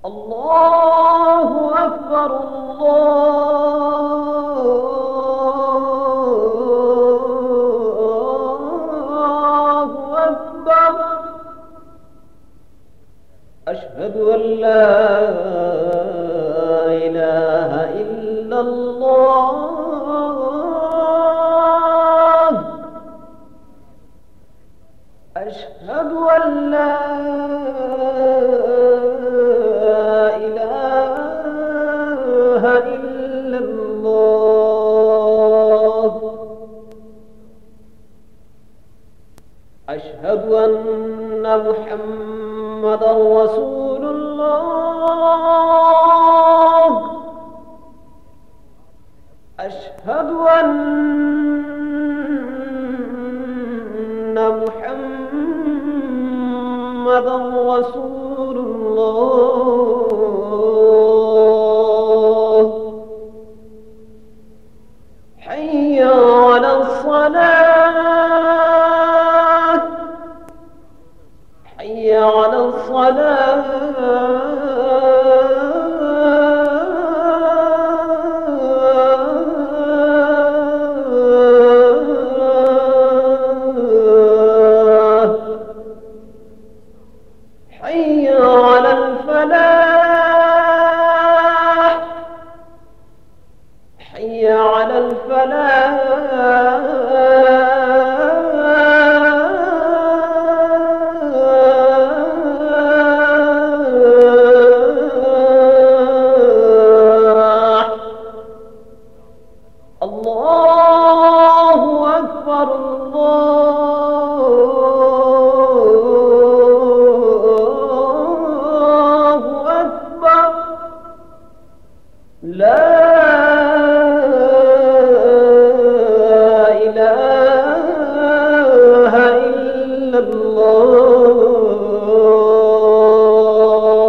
الله أكبر الله أكبر أشهد أن لا إله إلا الله أشهد أن لا إله إلا الله أشهد أن محمدا رسول الله أشهد أن محمدا رسول الله حي على الصلاة حي على الصلاة حي على الفلاح حي على الفلاح الله أكبر الله أكبر لا إله إلا الله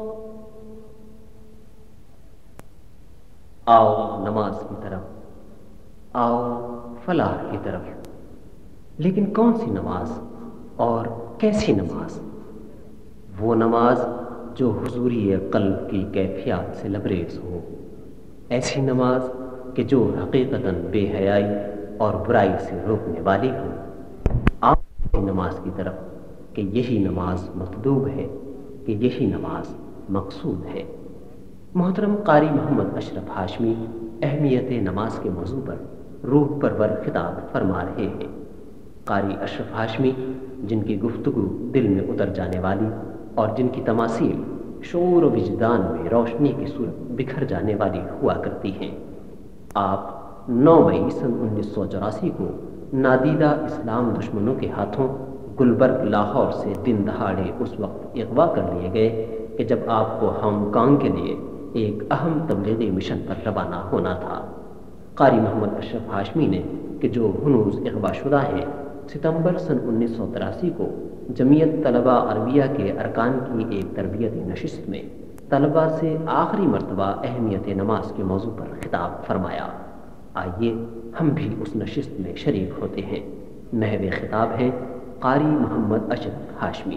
آؤ نماز کی طرف، آؤ فلاح کی طرف۔ لیکن کون سی نماز اور کیسی نماز؟ وہ نماز جو حضوری قلب کی کیفیات سے لبریز ہو، ایسی نماز کہ جو حقیقتاً بے حیائی اور برائی سے روکنے والی ہو۔ آؤ اسی نماز کی طرف کہ یہی نماز مطلوب ہے، کہ یہی نماز مقصود ہے۔ محترم قاری محمد اشرف ہاشمی اہمیت نماز کے موضوع پر روح پرور خطاب فرما رہے ہیں۔ قاری اشرف ہاشمی جن کی گفتگو دل میں اتر جانے والی اور جن کی تماثیل شعور و وجدان میں روشنی کی صورت بکھر جانے والی ہوا کرتی ہیں۔ آپ 9 مئی سن 1984 کو نادیدہ اسلام دشمنوں کے ہاتھوں گلبرگ لاہور سے دن دہاڑے اس وقت اغوا کر لیے گئے کہ جب آپ کو ہانگ کانگ کے لیے ایک اہم تبلیغی مشن پر روانہ ہونا تھا۔ قاری محمد اشرف ہاشمی نے کہ جو ہنوز اغوا شدہ ہیں، ستمبر سن 1983 کو جمعیت طلبہ عربیہ کے ارکان کی ایک تربیتی نشست میں طلبہ سے آخری مرتبہ اہمیت نماز کے موضوع پر خطاب فرمایا۔ آئیے ہم بھی اس نشست میں شریک ہوتے ہیں۔ محو خطاب ہے قاری محمد اشرف ہاشمی۔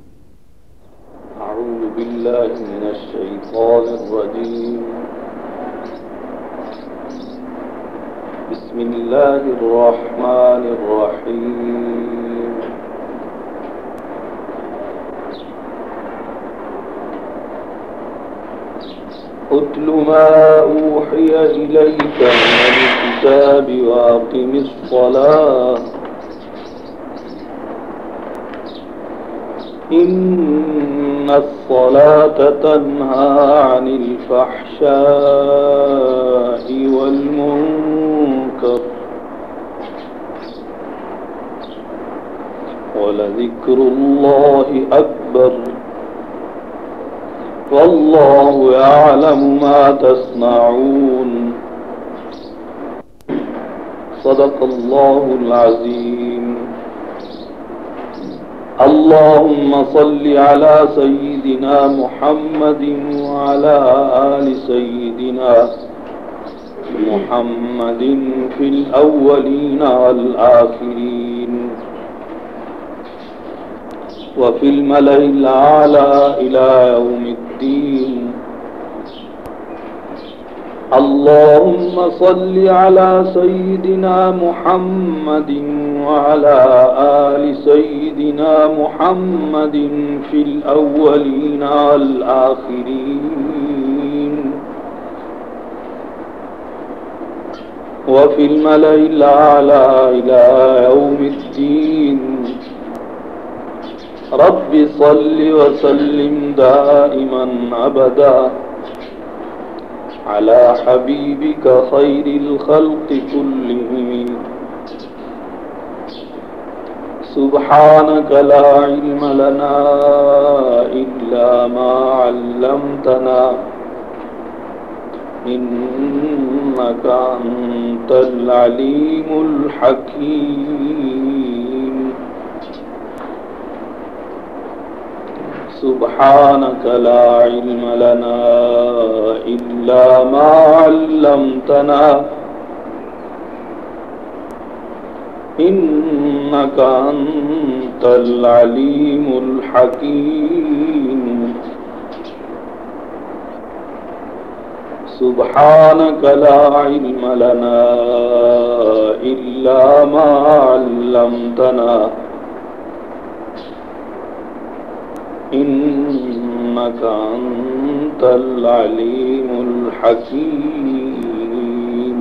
اعوذ باللہ من الشیطان الرجیم، بسم اللہ الرحمن الرحیم۔ اتل ما اوحی الیک من الکتاب واقم الصلاة ان الصلاة تنہى عن الفحشاء والمنکر ولذکر اللہ اکبر واللہ یعلم ما تصنعون صدق اللہ العظیم۔ اللهم صل على سيدنا محمد وعلى آل سيدنا محمد في الأولين والآخرين وفي الملأ الأعلى إلى يوم الدين اللهم صل على سيدنا محمد وعلى آل سيدنا محمد في الأولين والآخرين وفي الملأ الأعلى إلى يوم الدين. رب صل وسلم دائما أبدا على حبيبك خير الخلق كلهم. سبحانك لا علم لنا إلا ما علمتنا إنك أنت العليم الحكيم. سبحانك لا علم لنا إلا ما علمتنا إنك أنت العليم الحكيم. سبحانك لا علم لنا إلا ما علمتنا إنك أنت العليم الحكيم.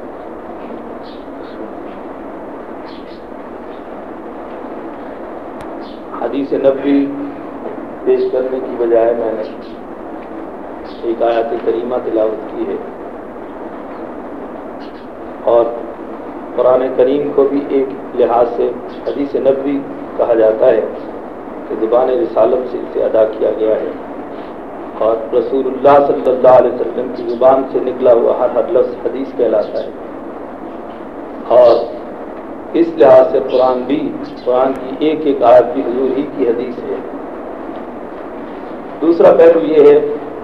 حدیث نبوی پیش کرنے کی بجائے میں نے ایک آیت کریمہ تلاوت کی ہے، اور قرآن کریم کو بھی ایک لحاظ سے حدیث نبوی کہا جاتا ہے کہ زبان رسالت سے اسے ادا کیا گیا ہے، اور رسول اللہ صلی اللہ علیہ وسلم کی زبان سے نکلا ہوا ہر لفظ حدیث کہلاتا ہے. اور اس لحاظ سے قرآن کی ایک ایک آیت بھی حضور ہی کی حدیث ہے. دوسرا پہلو یہ ہے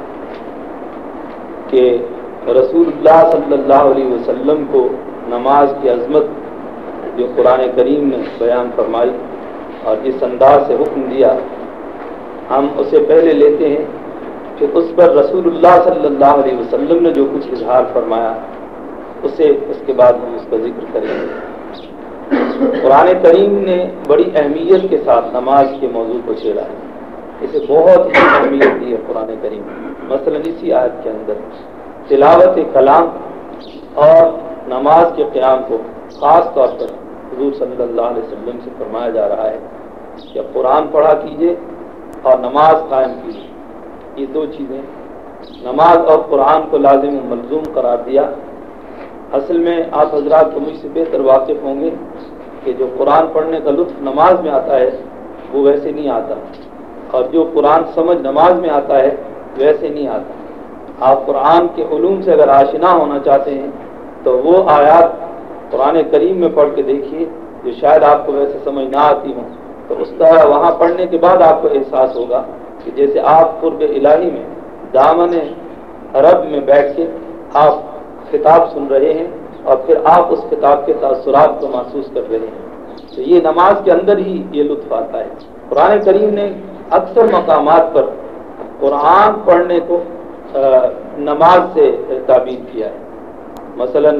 کہ رسول اللہ صلی اللہ علیہ وسلم کو نماز کی عظمت جو قرآن کریم نے بیان فرمائی اور جس انداز سے حکم دیا، ہم اسے پہلے لیتے ہیں کہ اس پر رسول اللہ صلی اللہ علیہ وسلم نے جو کچھ اظہار فرمایا اس کے بعد ہم اس کا ذکر کریں گے. قرآن کریم نے بڑی اہمیت کے ساتھ نماز کے موضوع کو چھیڑا ہے، اسے بہت ہی اہمیت دی ہے قرآن کریم. مثلا اسی آیت کے اندر تلاوت کلام اور نماز کے قیام کو خاص طور پر حضور صلی اللہ علیہ وسلم سے فرمایا جا رہا ہے کہ قرآن پڑھا کیجئے اور نماز قائم کیجئے. یہ دو چیزیں نماز اور قرآن کو لازم و ملزوم قرار دیا. اصل میں آپ حضرات کو مجھ سے بہتر واقف ہوں گے کہ جو قرآن پڑھنے کا لطف نماز میں آتا ہے وہ ویسے نہیں آتا، اور جو قرآن سمجھ نماز میں آتا ہے ویسے نہیں آتا. آپ قرآن کے علوم سے اگر آشنا ہونا چاہتے ہیں تو وہ آیات قرآن کریم میں پڑھ کے دیکھیے جو شاید آپ کو ویسے سمجھ نہ آتی ہوں، تو اس طرح وہاں پڑھنے کے بعد آپ کو احساس ہوگا کہ جیسے آپ قرب الہی میں دامن رب میں بیٹھ کے آپ خطاب سن رہے ہیں اور پھر آپ اس خطاب کے تاثرات کو محسوس کر رہے ہیں. تو یہ نماز کے اندر ہی یہ لطف آتا ہے. قرآن کریم نے اکثر مقامات پر قرآن پڑھنے کو نماز سے تعبیر کیا ہے. مثلا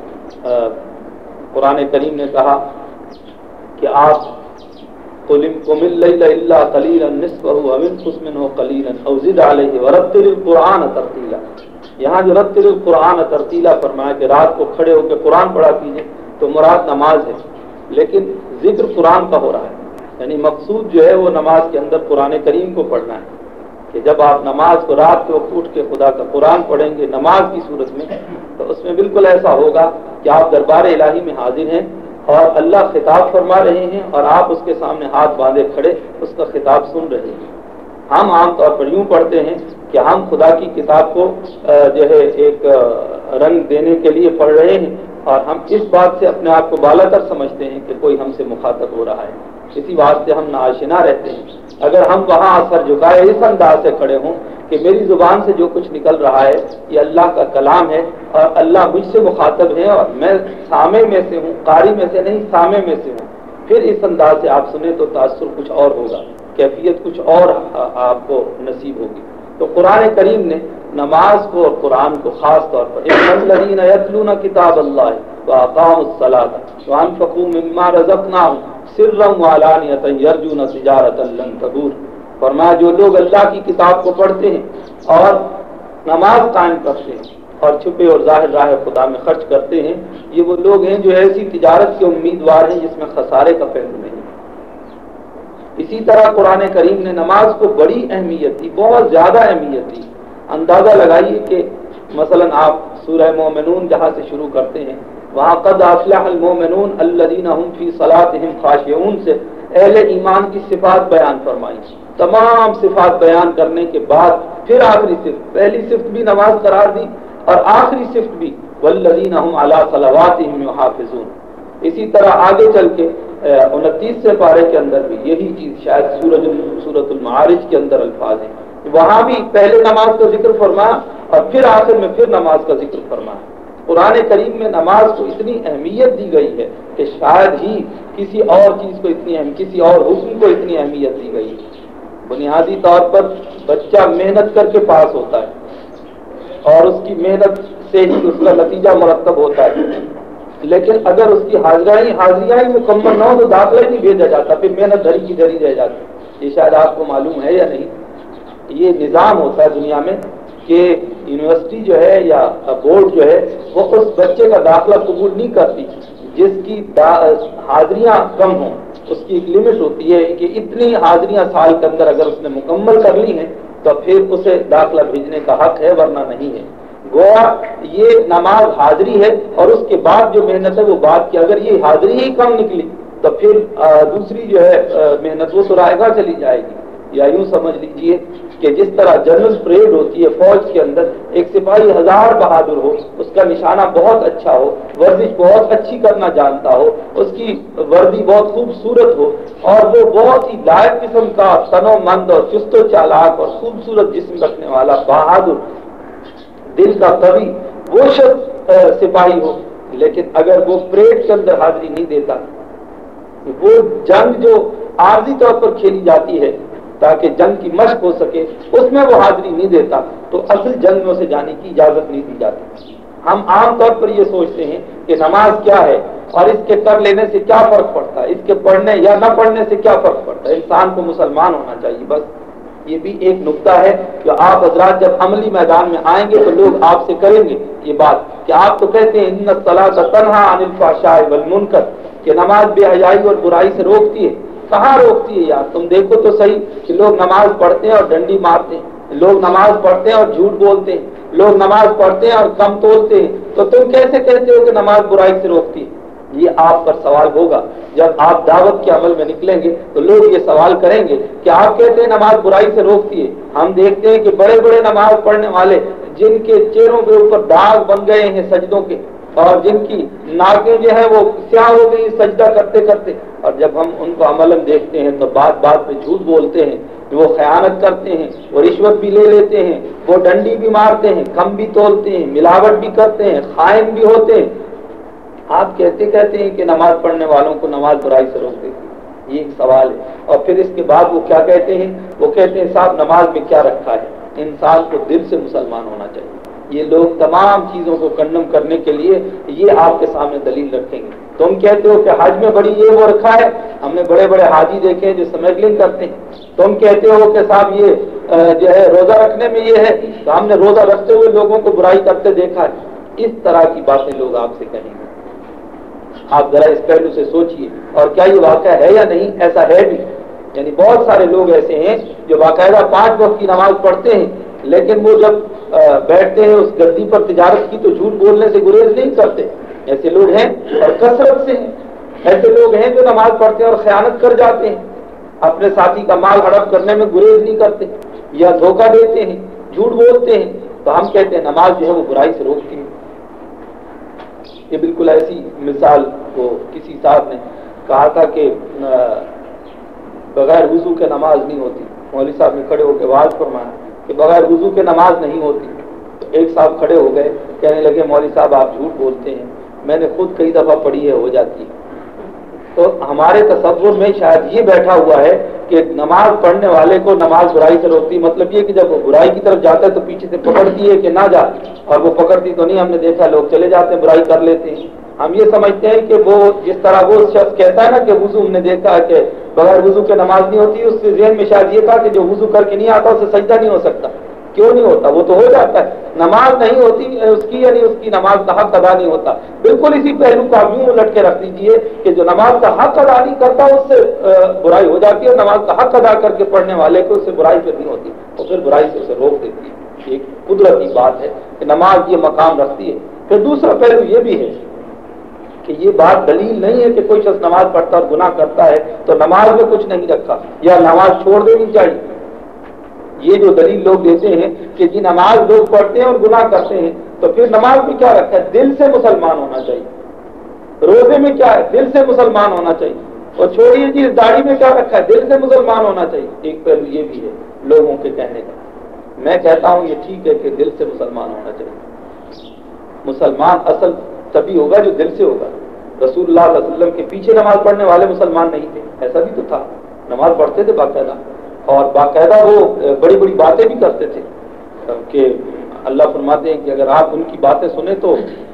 قرآن کریم نے کہا کہ آپ قُمِ اللَّيْلَ إِلَّا قَلِيلًا نِصْفَهُ أَوِ انقُصْ مِنْهُ قَلِيلًا أَوْ زِدْ عَلَيْهِ وَرَتِّلِ الْقُرْآنَ تَرْتِيلًا. یہاں جو رتل القرآن ترتیلا فرمایا کہ رات کو کھڑے ہو کے قرآن پڑھا کیجیے تو مراد نماز ہے، لیکن ذکر قرآن کا ہو رہا ہے. یعنی مقصود جو ہے وہ نماز کے اندر قرآن کریم کو پڑھنا ہے کہ جب آپ نماز کو رات کے وقت اٹھ کے خدا کا قرآن پڑھیں گے نماز کی صورت میں، تو اس میں بالکل ایسا ہوگا کہ آپ دربار الہی میں حاضر ہیں اور اللہ خطاب فرما رہے ہیں اور آپ اس کے سامنے ہاتھ باندھے کھڑے اس کا خطاب سن رہے ہیں. ہم عام طور پر یوں پڑھتے ہیں کہ ہم خدا کی کتاب کو جو ہے ایک رنگ دینے کے لیے پڑھ رہے ہیں اور ہم اس بات سے اپنے آپ کو بالا تر سمجھتے ہیں کہ کوئی ہم سے مخاطب ہو رہا ہے. اسی واسطے ہم ناآشنا رہتے ہیں. اگر ہم وہاں سر جھکائے اس انداز سے کھڑے ہوں کہ میری زبان سے جو کچھ نکل رہا ہے یہ اللہ کا کلام ہے اور اللہ مجھ سے مخاطب ہے اور میں سامع میں سے ہوں، قاری میں سے نہیں سامع میں سے ہوں، پھر اس انداز سے آپ سنیں تو تاثر کچھ اور ہوگا، کیفیت کچھ اور آپ کو نصیب ہوگی. تو قرآن کریم نے نماز کو اور قرآن کو خاص طور پر الذین یتلون کتاب اللہ واقاموا الصلاۃ وانفقوا مما رزقناہم سرا وعلانیۃ یرجون تجارۃ لن تبور. فرمایا جو لوگ اللہ کی کتاب کو پڑھتے ہیں اور نماز قائم کرتے ہیں اور چھپے اور ظاہر راہ خدا میں خرچ کرتے ہیں، یہ وہ لوگ ہیں جو ایسی تجارت کے امیدوار ہیں جس میں خسارے کا پہلو نہیں. اسی طرح قرآن کریم نے نماز کو بڑی اہمیت دی، بہت زیادہ اہمیت دی. اندازہ لگائیے کہ مثلا آپ سورہ مومنون جہاں سے شروع کرتے ہیں وہاں قد افلح المومنون الذین هم فی صلاتهم خاشعون سے اہل ایمان کی صفات بیان فرمائی. تمام صفات بیان کرنے کے بعد پھر آخری صفت، پہلی صفت بھی نماز قرار دی اور آخری صفت بھی والذین هم علی صلواتهم یحافظون. اسی طرح آگے چل کے 29 پارے کے اندر بھی یہی چیز شاید سورۃ المعارج کے اندر الفاظ ہیں، وہاں بھی پہلے نماز کا ذکر فرمایا اور پھر آخر میں پھر نماز کا ذکر فرمایا. قرآن کریم میں نماز کو اتنی اہمیت دی گئی ہے کہ شاید ہی کسی اور چیز کو کسی اور حکم کو اتنی اہمیت دی گئی ہے. بنیادی طور پر بچہ محنت کر کے پاس ہوتا ہے اور اس کی محنت سے ہی اس کا نتیجہ مرتب ہوتا ہے، لیکن اگر اس کی حاضریاں ہی مکمل نہ ہو تو داخلہ ہی نہیں بھیجا جاتا، پھر محنت دھری کی دھری رہ جاتی. یہ شاید آپ کو معلوم ہے یا نہیں. یہ نظام ہوتا ہے دنیا میں کہ یونیورسٹی جو ہے یا بورڈ جو ہے وہ اس بچے کا داخلہ قبول نہیں کرتی جس کی حاضریاں کم ہوں. اس کی ایک لمٹ ہوتی ہے کہ اتنی حاضریاں سال کے اندر اگر اس نے مکمل کر لی ہیں تو پھر اسے داخلہ بھیجنے کا حق ہے، ورنہ نہیں ہے. گویا یہ نماز حاضری ہے اور اس کے بعد جو محنت ہے وہ بات کی. اگر یہ حاضری ہی کم نکلی تو پھر دوسری جو ہے محنت وہ تو رائے گاہ چلی جائے گی. یا یوں سمجھ لیجئے کہ جس طرح جنرل پریڈ ہوتی ہے فوج کے اندر، ایک سپاہی 1000 بہادر ہو، اس کا نشانہ بہت اچھا ہو، ورزش بہت اچھی کرنا جانتا ہو، اس کی وردی بہت خوبصورت ہو اور وہ بہت ہی لائق قسم کا تنو مند اور چست و چالاک اور خوبصورت جسم رکھنے والا بہادر دل کا قوی وہ شخص سپاہی ہو، لیکن اگر وہ پریڈ کے اندر حاضری نہیں دیتا، وہ جنگ جو عارضی طور پر کھیلی جاتی ہے تاکہ جنگ کی مشق ہو سکے اس میں وہ حاضری نہیں دیتا تو اصل جنگ میں اسے جانے کی اجازت نہیں دی جاتی. ہم عام طور پر یہ سوچتے ہیں کہ نماز کیا ہے اور اس کے کر لینے سے کیا فرق پڑتا ہے، اس کے پڑھنے یا نہ پڑھنے سے کیا فرق پڑتا ہے، انسان کو مسلمان ہونا چاہیے بس. یہ بھی ایک نقطہ ہے کہ آپ حضرات جب عملی میدان میں آئیں گے تو لوگ آپ سے کریں گے یہ بات کہ آپ تو کہتے ہیں ان الصلاۃ تنہی عن الفحشاء والمنکر کہ نماز بے حیائی اور برائی سے روکتی ہے. کہاں روکتی ہے یار؟ تم دیکھو تو صحیح کہ لوگ نماز پڑھتے ہیں اور ڈنڈی مارتے ہیں، لوگ نماز پڑھتے ہیں اور جھوٹ بولتے ہیں، لوگ نماز پڑھتے ہیں اور کم تولتے ہیں، تو تم کیسے کہتے ہو کہ نماز برائی سے روکتی ہے؟ یہ آپ پر سوال ہوگا جب آپ دعوت کے عمل میں نکلیں گے تو لوگ یہ سوال کریں گے کہ آپ کہتے ہیں نماز برائی سے روکتی ہے. ہم دیکھتے ہیں کہ بڑے بڑے نماز پڑھنے والے جن کے چہروں کے اوپر داغ بن گئے ہیں سجدوں کے اور جن کی ناکیں جو ہے وہ سیاہ ہو گئی سجدہ کرتے کرتے، اور جب ہم ان کو عملاً دیکھتے ہیں تو بات بات پہ جھوٹ بولتے ہیں، وہ خیانت کرتے ہیں، وہ رشوت بھی لے لیتے ہیں، وہ ڈنڈی بھی مارتے ہیں، کم بھی تولتے ہیں، ملاوٹ بھی کرتے ہیں، خائن بھی ہوتے ہیں. آپ کہتے ہیں کہ نماز پڑھنے والوں کو نماز برائی سے روک دیتی ہے. یہ ایک سوال ہے. اور پھر اس کے بعد وہ کیا کہتے ہیں؟ وہ کہتے ہیں صاحب نماز میں کیا رکھا ہے؟ انسان کو دل سے مسلمان ہونا چاہیے. یہ لوگ تمام چیزوں کو کنڈم کرنے کے لیے یہ آپ کے سامنے دلیل رکھیں گے. تم کہتے ہو کہ حج میں بڑی یہ وہ رکھا ہے، ہم نے بڑے بڑے حاجی دیکھے ہیں جو اسمگلنگ کرتے ہیں. تم کہتے ہو کہ صاحب یہ جو ہے روزہ رکھنے میں یہ ہے، تو ہم نے روزہ رکھتے ہوئے لوگوں کو برائی کرتے دیکھا ہے. اس طرح کی باتیں لوگ آپ سے کہیں گے. آپ ذرا اس پہلو سے سوچئے. اور کیا یہ واقعہ ہے یا نہیں؟ ایسا ہے بھی. یعنی بہت سارے لوگ ایسے ہیں جو باقاعدہ 5 وقت کی نماز پڑھتے ہیں، لیکن وہ جب بیٹھتے ہیں اس گدی پر تجارت کی تو جھوٹ بولنے سے گریز نہیں کرتے. ایسے لوگ ہیں اور کثرت سے ہیں. ایسے لوگ ہیں جو نماز پڑھتے ہیں اور خیانت کر جاتے ہیں، اپنے ساتھی کا مال ہڑپ کرنے میں گریز نہیں کرتے یا دھوکہ دیتے ہیں، جھوٹ بولتے ہیں. تو ہم کہتے ہیں نماز جو ہے وہ برائی سے روکتی ہے. یہ بالکل ایسی مثال کو کسی صاحب نے کہا تھا کہ بغیر وضو کے نماز نہیں ہوتی. مولوی صاحب نے کھڑے ہو کے واضح فرمایا کہ بغیر وضو کے نماز نہیں ہوتی. تو ایک صاحب کھڑے ہو گئے، کہنے لگے مولوی صاحب آپ جھوٹ بولتے ہیں، میں نے خود کئی دفعہ پڑھی ہے، ہو جاتی ہے. تو ہمارے تصور میں شاید یہ بیٹھا ہوا ہے کہ نماز پڑھنے والے کو نماز برائی سے روکتی، مطلب یہ کہ جب وہ برائی کی طرف جاتا ہے تو پیچھے سے پکڑتی ہے کہ نہ جا، اور وہ پکڑتی تو نہیں، ہم نے دیکھا لوگ چلے جاتے ہیں برائی کر لیتے ہیں۔ ہم یہ سمجھتے ہیں کہ وہ جس طرح وہ شخص کہتا ہے نا کہ وضو، ہم نے دیکھا ہے کہ بغیر وضو کے نماز نہیں ہوتی، اس کے ذہن میں شاید یہ تھا کہ جو وضو کر کے نہیں آتا اسے سجدہ نہیں ہو سکتا۔ کیوں نہیں ہوتا؟ وہ تو ہو جاتا ہے، نماز نہیں ہوتی اس کی، یعنی اس کی نماز کا حق ادا نہیں ہوتا۔ بالکل اسی پہلو کو آپ یوں الٹ کے رکھ دیجیے کہ جو نماز کا حق ادا نہیں کرتا اس سے برائی ہو جاتی ہے، اور نماز کا حق ادا کر کے پڑھنے والے کو اس سے برائی پھر نہیں ہوتی، اور پھر برائی سے اسے روک دیتی ہے۔ ایک قدرتی بات ہے کہ نماز یہ مقام رکھتی ہے۔ پھر دوسرا پہلو یہ بھی ہے کہ یہ بات دلیل نہیں ہے کہ کوئی شخص نماز پڑھتا اور گناہ کرتا ہے تو نماز میں کچھ نہیں رکھا یا نماز چھوڑ دینی چاہیے۔ یہ جو دلیل لوگ دیتے ہیں کہ جی نماز لوگ پڑھتے ہیں اور گناہ کرتے ہیں تو پھر نماز میں کیا رکھا ہے؟ دل سے مسلمان ہونا چاہیے۔ روزے میں کیا ہے؟ دل سے مسلمان ہونا چاہیے۔ اور چھوڑیے جی داڑھی میں کیا رکھا ہے؟ دل سے مسلمان ہونا چاہیے۔ ایک پہلو یہ بھی ہے لوگوں کے کہنے کا، میں کہتا ہوں یہ ٹھیک ہے کہ دل سے مسلمان ہونا چاہیے۔ مسلمان اصل تبھی ہوگا جو دل سے ہوگا۔ رسول اللہ صلی اللہ علیہ وسلم کے پیچھے نماز پڑھنے والے مسلمان نہیں تھے، ایسا بھی تو تھا، نماز پڑھتے تھے باقاعدہ، اور باقاعدہ وہ بڑی بڑی باتیں بھی کرتے تھے کہ اللہ فرماتے ہیں کہ اگر آپ ان کی باتیں سنیں تو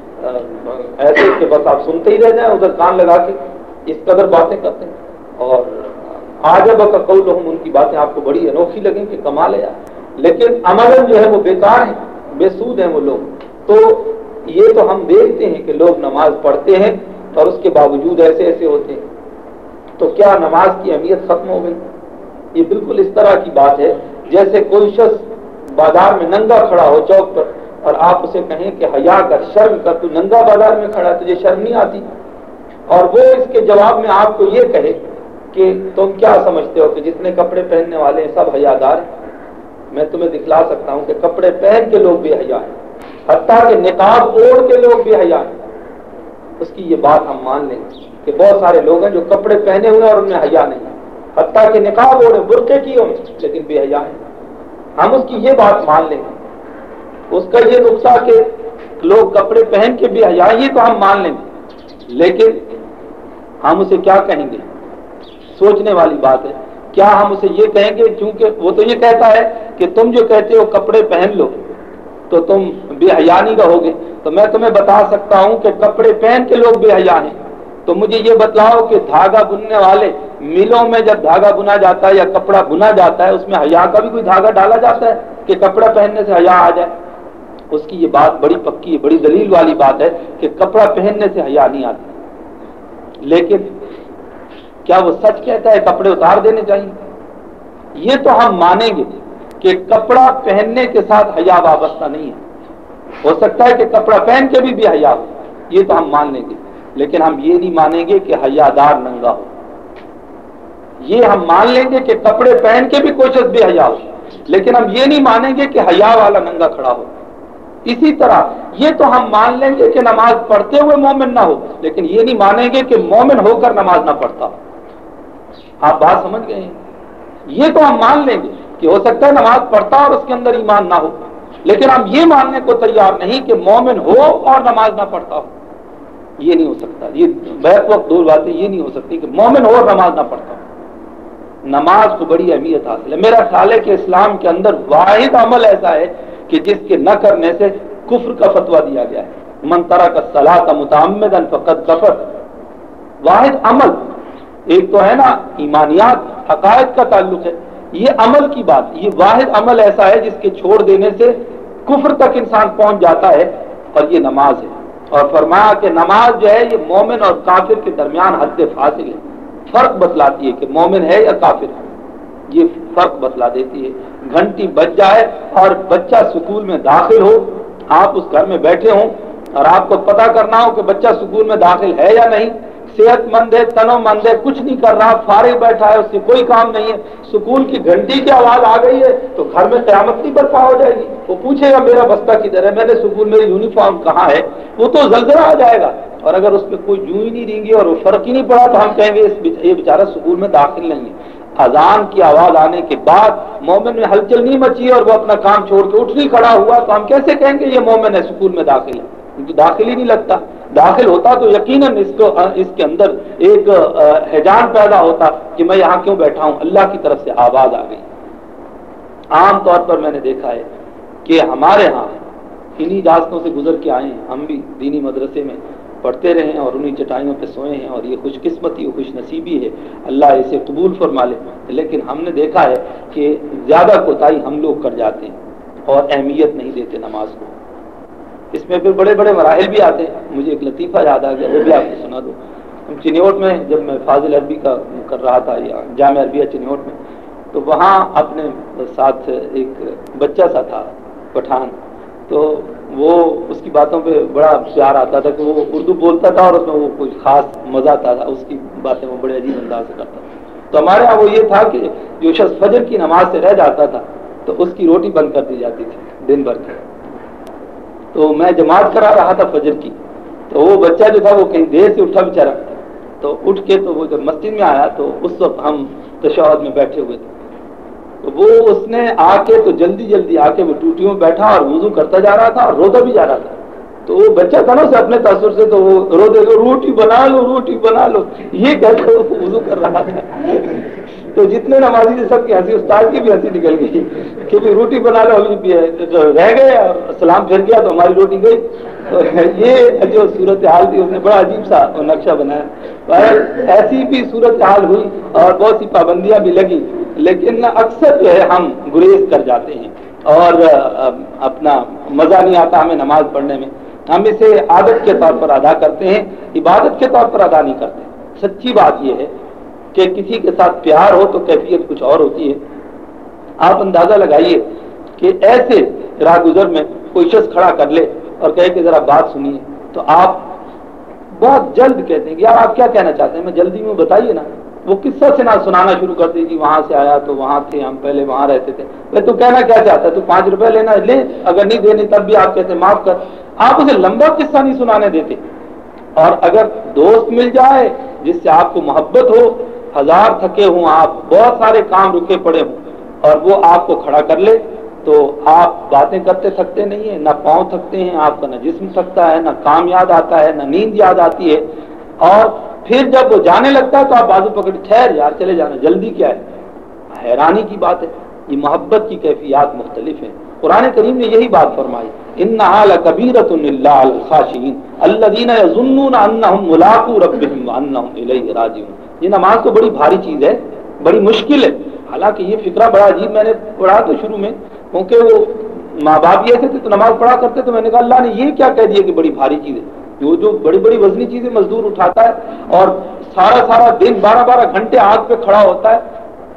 ایسے کہ بس آپ سنتے ہی رہ جائیں، ادھر کان لگا کے، اس قدر باتیں کرتے ہیں۔ اور عجب کا قولہم، ان کی باتیں آپ کو بڑی انوکھی لگیں کہ کمال ہے یار، لیکن عملاً جو ہے وہ بیکار ہیں، بے سود ہیں وہ لوگ۔ تو یہ تو ہم دیکھتے ہیں کہ لوگ نماز پڑھتے ہیں اور اس کے باوجود ایسے ایسے ہوتے ہیں، تو کیا نماز کی اہمیت ختم ہو گئی؟ یہ بالکل اس طرح کی بات ہے جیسے کوئی شخص بازار میں ننگا کھڑا ہو چوک پر اور آپ اسے کہیں کہ حیا کر، شرم کر، تو ننگا بازار میں کھڑا ہے، تجھے شرم نہیں آتی؟ اور وہ اس کے جواب میں آپ کو یہ کہے کہ تم کیا سمجھتے ہو کہ جتنے کپڑے پہننے والے ہیں سب حیادار ہیں؟ میں تمہیں دکھلا سکتا ہوں کہ کپڑے پہن کے لوگ بے حیا ہیں، حتیٰ کہ نقاب اوڑھ کے لوگ بے حیا ہیں۔ اس کی یہ بات ہم مان لیں کہ بہت سارے لوگ ہیں جو کپڑے پہنے ہوئے اور ان میں حیا نہیں، حتیٰ کہ نقاب اوڑھے، برقعے کیے ہوئے، لیکن بے حیا ہیں۔ ہم اس کی یہ بات مان لیں، اس کا یہ نقصہ کہ لوگ کپڑے پہن کے بے حیا، یہ تو ہم مان لیں گے، لیکن ہم اسے کیا کہیں گے؟ سوچنے والی بات ہے۔ کیا ہم اسے یہ کہیں گے کیونکہ وہ تو یہ کہتا ہے کہ تم جو کہتے ہو کپڑے پہن لو تو تم بے حیا نہیں رہو گے، تو میں تمہیں بتا سکتا ہوں کہ کپڑے پہن کے لوگ بے حیا ہیں۔ تو مجھے یہ بتلاؤ کہ دھاگا بننے والے ملوں میں جب دھاگا بنا جاتا ہے یا کپڑا بنا جاتا ہے اس میں حیا کا بھی کوئی دھاگا ڈالا جاتا ہے کہ کپڑا پہننے سے حیا آ جائے؟ اس کی یہ بات بڑی پکی ہے، بڑی دلیل والی بات ہے کہ کپڑا پہننے سے حیا نہیں آتی، لیکن کیا وہ سچ کہتا ہے کپڑے اتار دینے چاہیے؟ یہ تو ہم مانیں گے کہ کپڑا پہننے کے ساتھ حیا وابستہ نہیں ہے، ہو سکتا ہے کہ کپڑا پہن کے بھی حیا ہو، یہ تو ہم مان لیں گے، لیکن ہم یہ نہیں مانیں گے کہ حیادار ننگا ہو۔ یہ ہم مان لیں گے کہ کپڑے پہن کے بھی کوئی شخص بے حیا ہو، لیکن ہم یہ نہیں مانیں گے کہ حیا والا ننگا کھڑا ہو۔ اسی طرح یہ تو ہم مان لیں گے کہ نماز پڑھتے ہوئے مومن نہ ہو، لیکن یہ نہیں مانیں گے کہ مومن ہو کر نماز نہ پڑھتا ہو۔ آپ بات سمجھ گئے ہیں؟ یہ تو ہم مان لیں گے کہ ہو سکتا ہے نماز پڑھتا اور اس کے اندر ایمان نہ ہو، لیکن ہم یہ ماننے کو تیار نہیں کہ مومن ہو اور نماز نہ پڑھتا ہو۔ یہ نہیں ہو سکتا، یہ بیک وقت دور باتیں یہ نہیں ہو سکتی کہ مومن ہو اور نماز نہ پڑھتا ہو۔ نماز کو بڑی اہمیت حاصل ہے۔ میرا خیال ہے کہ اسلام کے اندر واحد عمل ایسا ہے کہ جس کے نہ کرنے سے کفر کا فتویٰ دیا گیا ہے، من ترک الصلاۃ متعمدا فقد کفر۔ واحد عمل، ایک تو ہے نا ایمانیات عقائد کا تعلق ہے، یہ عمل کی بات، یہ واحد عمل ایسا ہے جس کے چھوڑ دینے سے کفر تک انسان پہنچ جاتا ہے، اور یہ نماز ہے۔ اور فرمایا کہ نماز جو ہے یہ مومن اور کافر کے درمیان حد فاصل ہے، فرق بتلاتی ہے کہ مومن ہے یا کافر ہے، یہ فرق بتلا دیتی ہے۔ گھنٹی بج جائے اور بچہ سکول میں داخل ہو، آپ اس گھر میں بیٹھے ہوں اور آپ کو پتہ کرنا ہو کہ بچہ سکول میں داخل ہے یا نہیں، صحت مند ہے، تنو مند ہے، کچھ نہیں کر رہا، فارغ بیٹھا ہے، اس سے کوئی کام نہیں ہے، سکول کی گھنٹی کی آواز آ گئی ہے تو گھر میں قیامت نہیں برپا ہو جائے گی؟ وہ پوچھے گا میرا بستہ کدھر ہے، میں نے سکول میری یونیفارم کہاں ہے، وہ تو زلزلہ آ جائے گا۔ اور اگر اس پہ کوئی جوں ہی نہیں رہیں گی اور وہ فرق ہی نہیں پڑا تو ہم کہیں گے یہ بیچارہ سکول میں داخل نہیں ہے۔ اذان کی آواز آنے کے بعد مومن میں ہلچل نہیں مچی اور وہ اپنا کام چھوڑ کے اٹھ نہیں کھڑا ہوا تو ہم کیسے کہیں گے یہ مومن ہے، سکول میں داخل ہے؟ تو داخل ہی نہیں لگتا۔ داخل ہوتا تو یقیناً اس کے اندر ایک ہیجان پیدا ہوتا کہ میں یہاں کیوں بیٹھا ہوں. اللہ کی طرف سے آواز آ گئی. عام طور پر میں نے دیکھا ہے کہ ہمارے ہاں انہی راستوں سے گزر کے آئے ہیں. ہم بھی دینی مدرسے میں پڑھتے رہے ہیں اور انہی چٹائیوں پہ سوئے ہیں, اور یہ خوش قسمتی خوش نصیبی ہے, اللہ اسے قبول فرما لے. لیکن ہم نے دیکھا ہے کہ زیادہ کوتاہی ہم لوگ کر جاتے ہیں اور اہمیت نہیں دیتے نماز کو. اس میں پھر بڑے بڑے مراحل بھی آتے ہیں. مجھے ایک لطیفہ یاد آ گیا, وہ بھی آپ کو سنا دو. ہم چنیوٹ میں, جب میں فاضل عربی کا کر رہا تھا یا جامعہ عربیہ چنیوٹ میں, تو وہاں اپنے ساتھ ایک بچہ سا تھا پٹھان. تو وہ اس کی باتوں پہ بڑا پیار آتا تھا کہ وہ اردو بولتا تھا اور اس میں وہ کچھ خاص مزہ آتا تھا. اس کی باتیں وہ بڑے عجیب انداز سے کرتا تھا. تو ہمارے یہاں وہ یہ تھا کہ جو شخص فجر کی نماز سے رہ جاتا تھا تو اس کی روٹی بند کر دی جاتی تھی دن بھر کی. تو میں جماعت کرا رہا تھا فجر کی, تو وہ بچہ جو تھا وہ کہیں دیر سے اٹھا بیچارا. تو اٹھ کے تو وہ جب مسجد میں آیا تو اس وقت ہم تشہد میں بیٹھے ہوئے تھے. تو وہ اس نے آ کے تو جلدی جلدی آ کے وہ ٹوٹیوں میں بیٹھا اور وضو کرتا جا رہا تھا اور روتا بھی جا رہا تھا. تو وہ بچہ تھا نا اسے اپنے تاثر سے, تو وہ رو دے گا روٹی بنا لو روٹی بنا لو, یہ کہہ کے وضو کر رہا تھا. تو جتنے نمازی تھے سب کی ہنسی, استاد کی بھی ہنسی نکل گئی کہ روٹی بنا لو, رہ گئے اور سلام پھر گیا تو ہماری روٹی گئی. تو یہ جو صورتحال تھی اس نے بڑا عجیب سا نقشہ بنایا. ایسی بھی صورتحال ہوئی اور بہت سی پابندیاں بھی لگی, لیکن اکثر جو ہے ہم گریز کر جاتے ہیں اور اپنا مزہ نہیں آتا ہمیں نماز پڑھنے میں. ہم اسے عادت کے طور پر ادا کرتے ہیں, عبادت کے طور پر ادا نہیں کرتے. سچی بات یہ ہے کہ کسی کے ساتھ پیار ہو تو کیفیت کچھ اور ہوتی ہے. آپ اندازہ لگائیے کہ ایسے راہ گزر میں کوئی شخص کھڑا کر لے اور کہے کہ ذرا بات سنیے, تو آپ بہت جلد کہتے ہیں کہ یار آپ کیا کہنا چاہتے ہیں, میں جلدی میں بتائیے نا. وہ قصہ سے نہ سنانا شروع کر دیجیے, وہاں سے آیا تو وہاں تھے ہم, پہلے وہاں رہتے تھے. تو کہنا کیا چاہتا ہے, تو 5 روپے لینا لے, اگر نہیں دینے تب بھی آپ کہتے ہیں معاف کر. آپ اسے لمبا قصہ نہیں سنانے دیتے. اور اگر دوست مل جائے جس سے آپ کو محبت ہو, 1000 تھکے ہوں آپ, بہت سارے کام رکے پڑے ہوں, اور وہ آپ کو کھڑا کر لے, تو آپ باتیں کرتے تھکتے نہیں ہیں, نہ پاؤں تھکتے ہیں آپ کا, نہ جسم تھکتا ہے, نہ کام یاد آتا ہے, نہ نیند یاد آتی ہے. اور پھر جب وہ جانے لگتا ہے تو آپ بازو پکڑ, ٹھہر یار چلے جانا, جلدی کیا ہے. حیرانی کی بات ہے, یہ محبت کی کیفیات مختلف ہیں. قرآن کریم نے یہی بات فرمائی, انہا لکبیرۃ الا علی الخاشعین الذین یظنون انہم ملاقو ربہم وانہم الیہ راجعون. یہ نماز تو بڑی بھاری چیز ہے, بڑی مشکل ہے. حالانکہ یہ فکرہ بڑا عجیب میں نے پڑھا تو شروع میں, کیونکہ وہ ماں باپ یہ تھے تو نماز پڑھا کرتے, تو میں نے کہا اللہ نے یہ کیا کہہ دیا کہ بڑی بھاری چیز ہے. جو بڑی بڑی وزنی چیزیں مزدور اٹھاتا ہے اور سارا دن 12 گھنٹے آگ پہ کھڑا ہوتا ہے,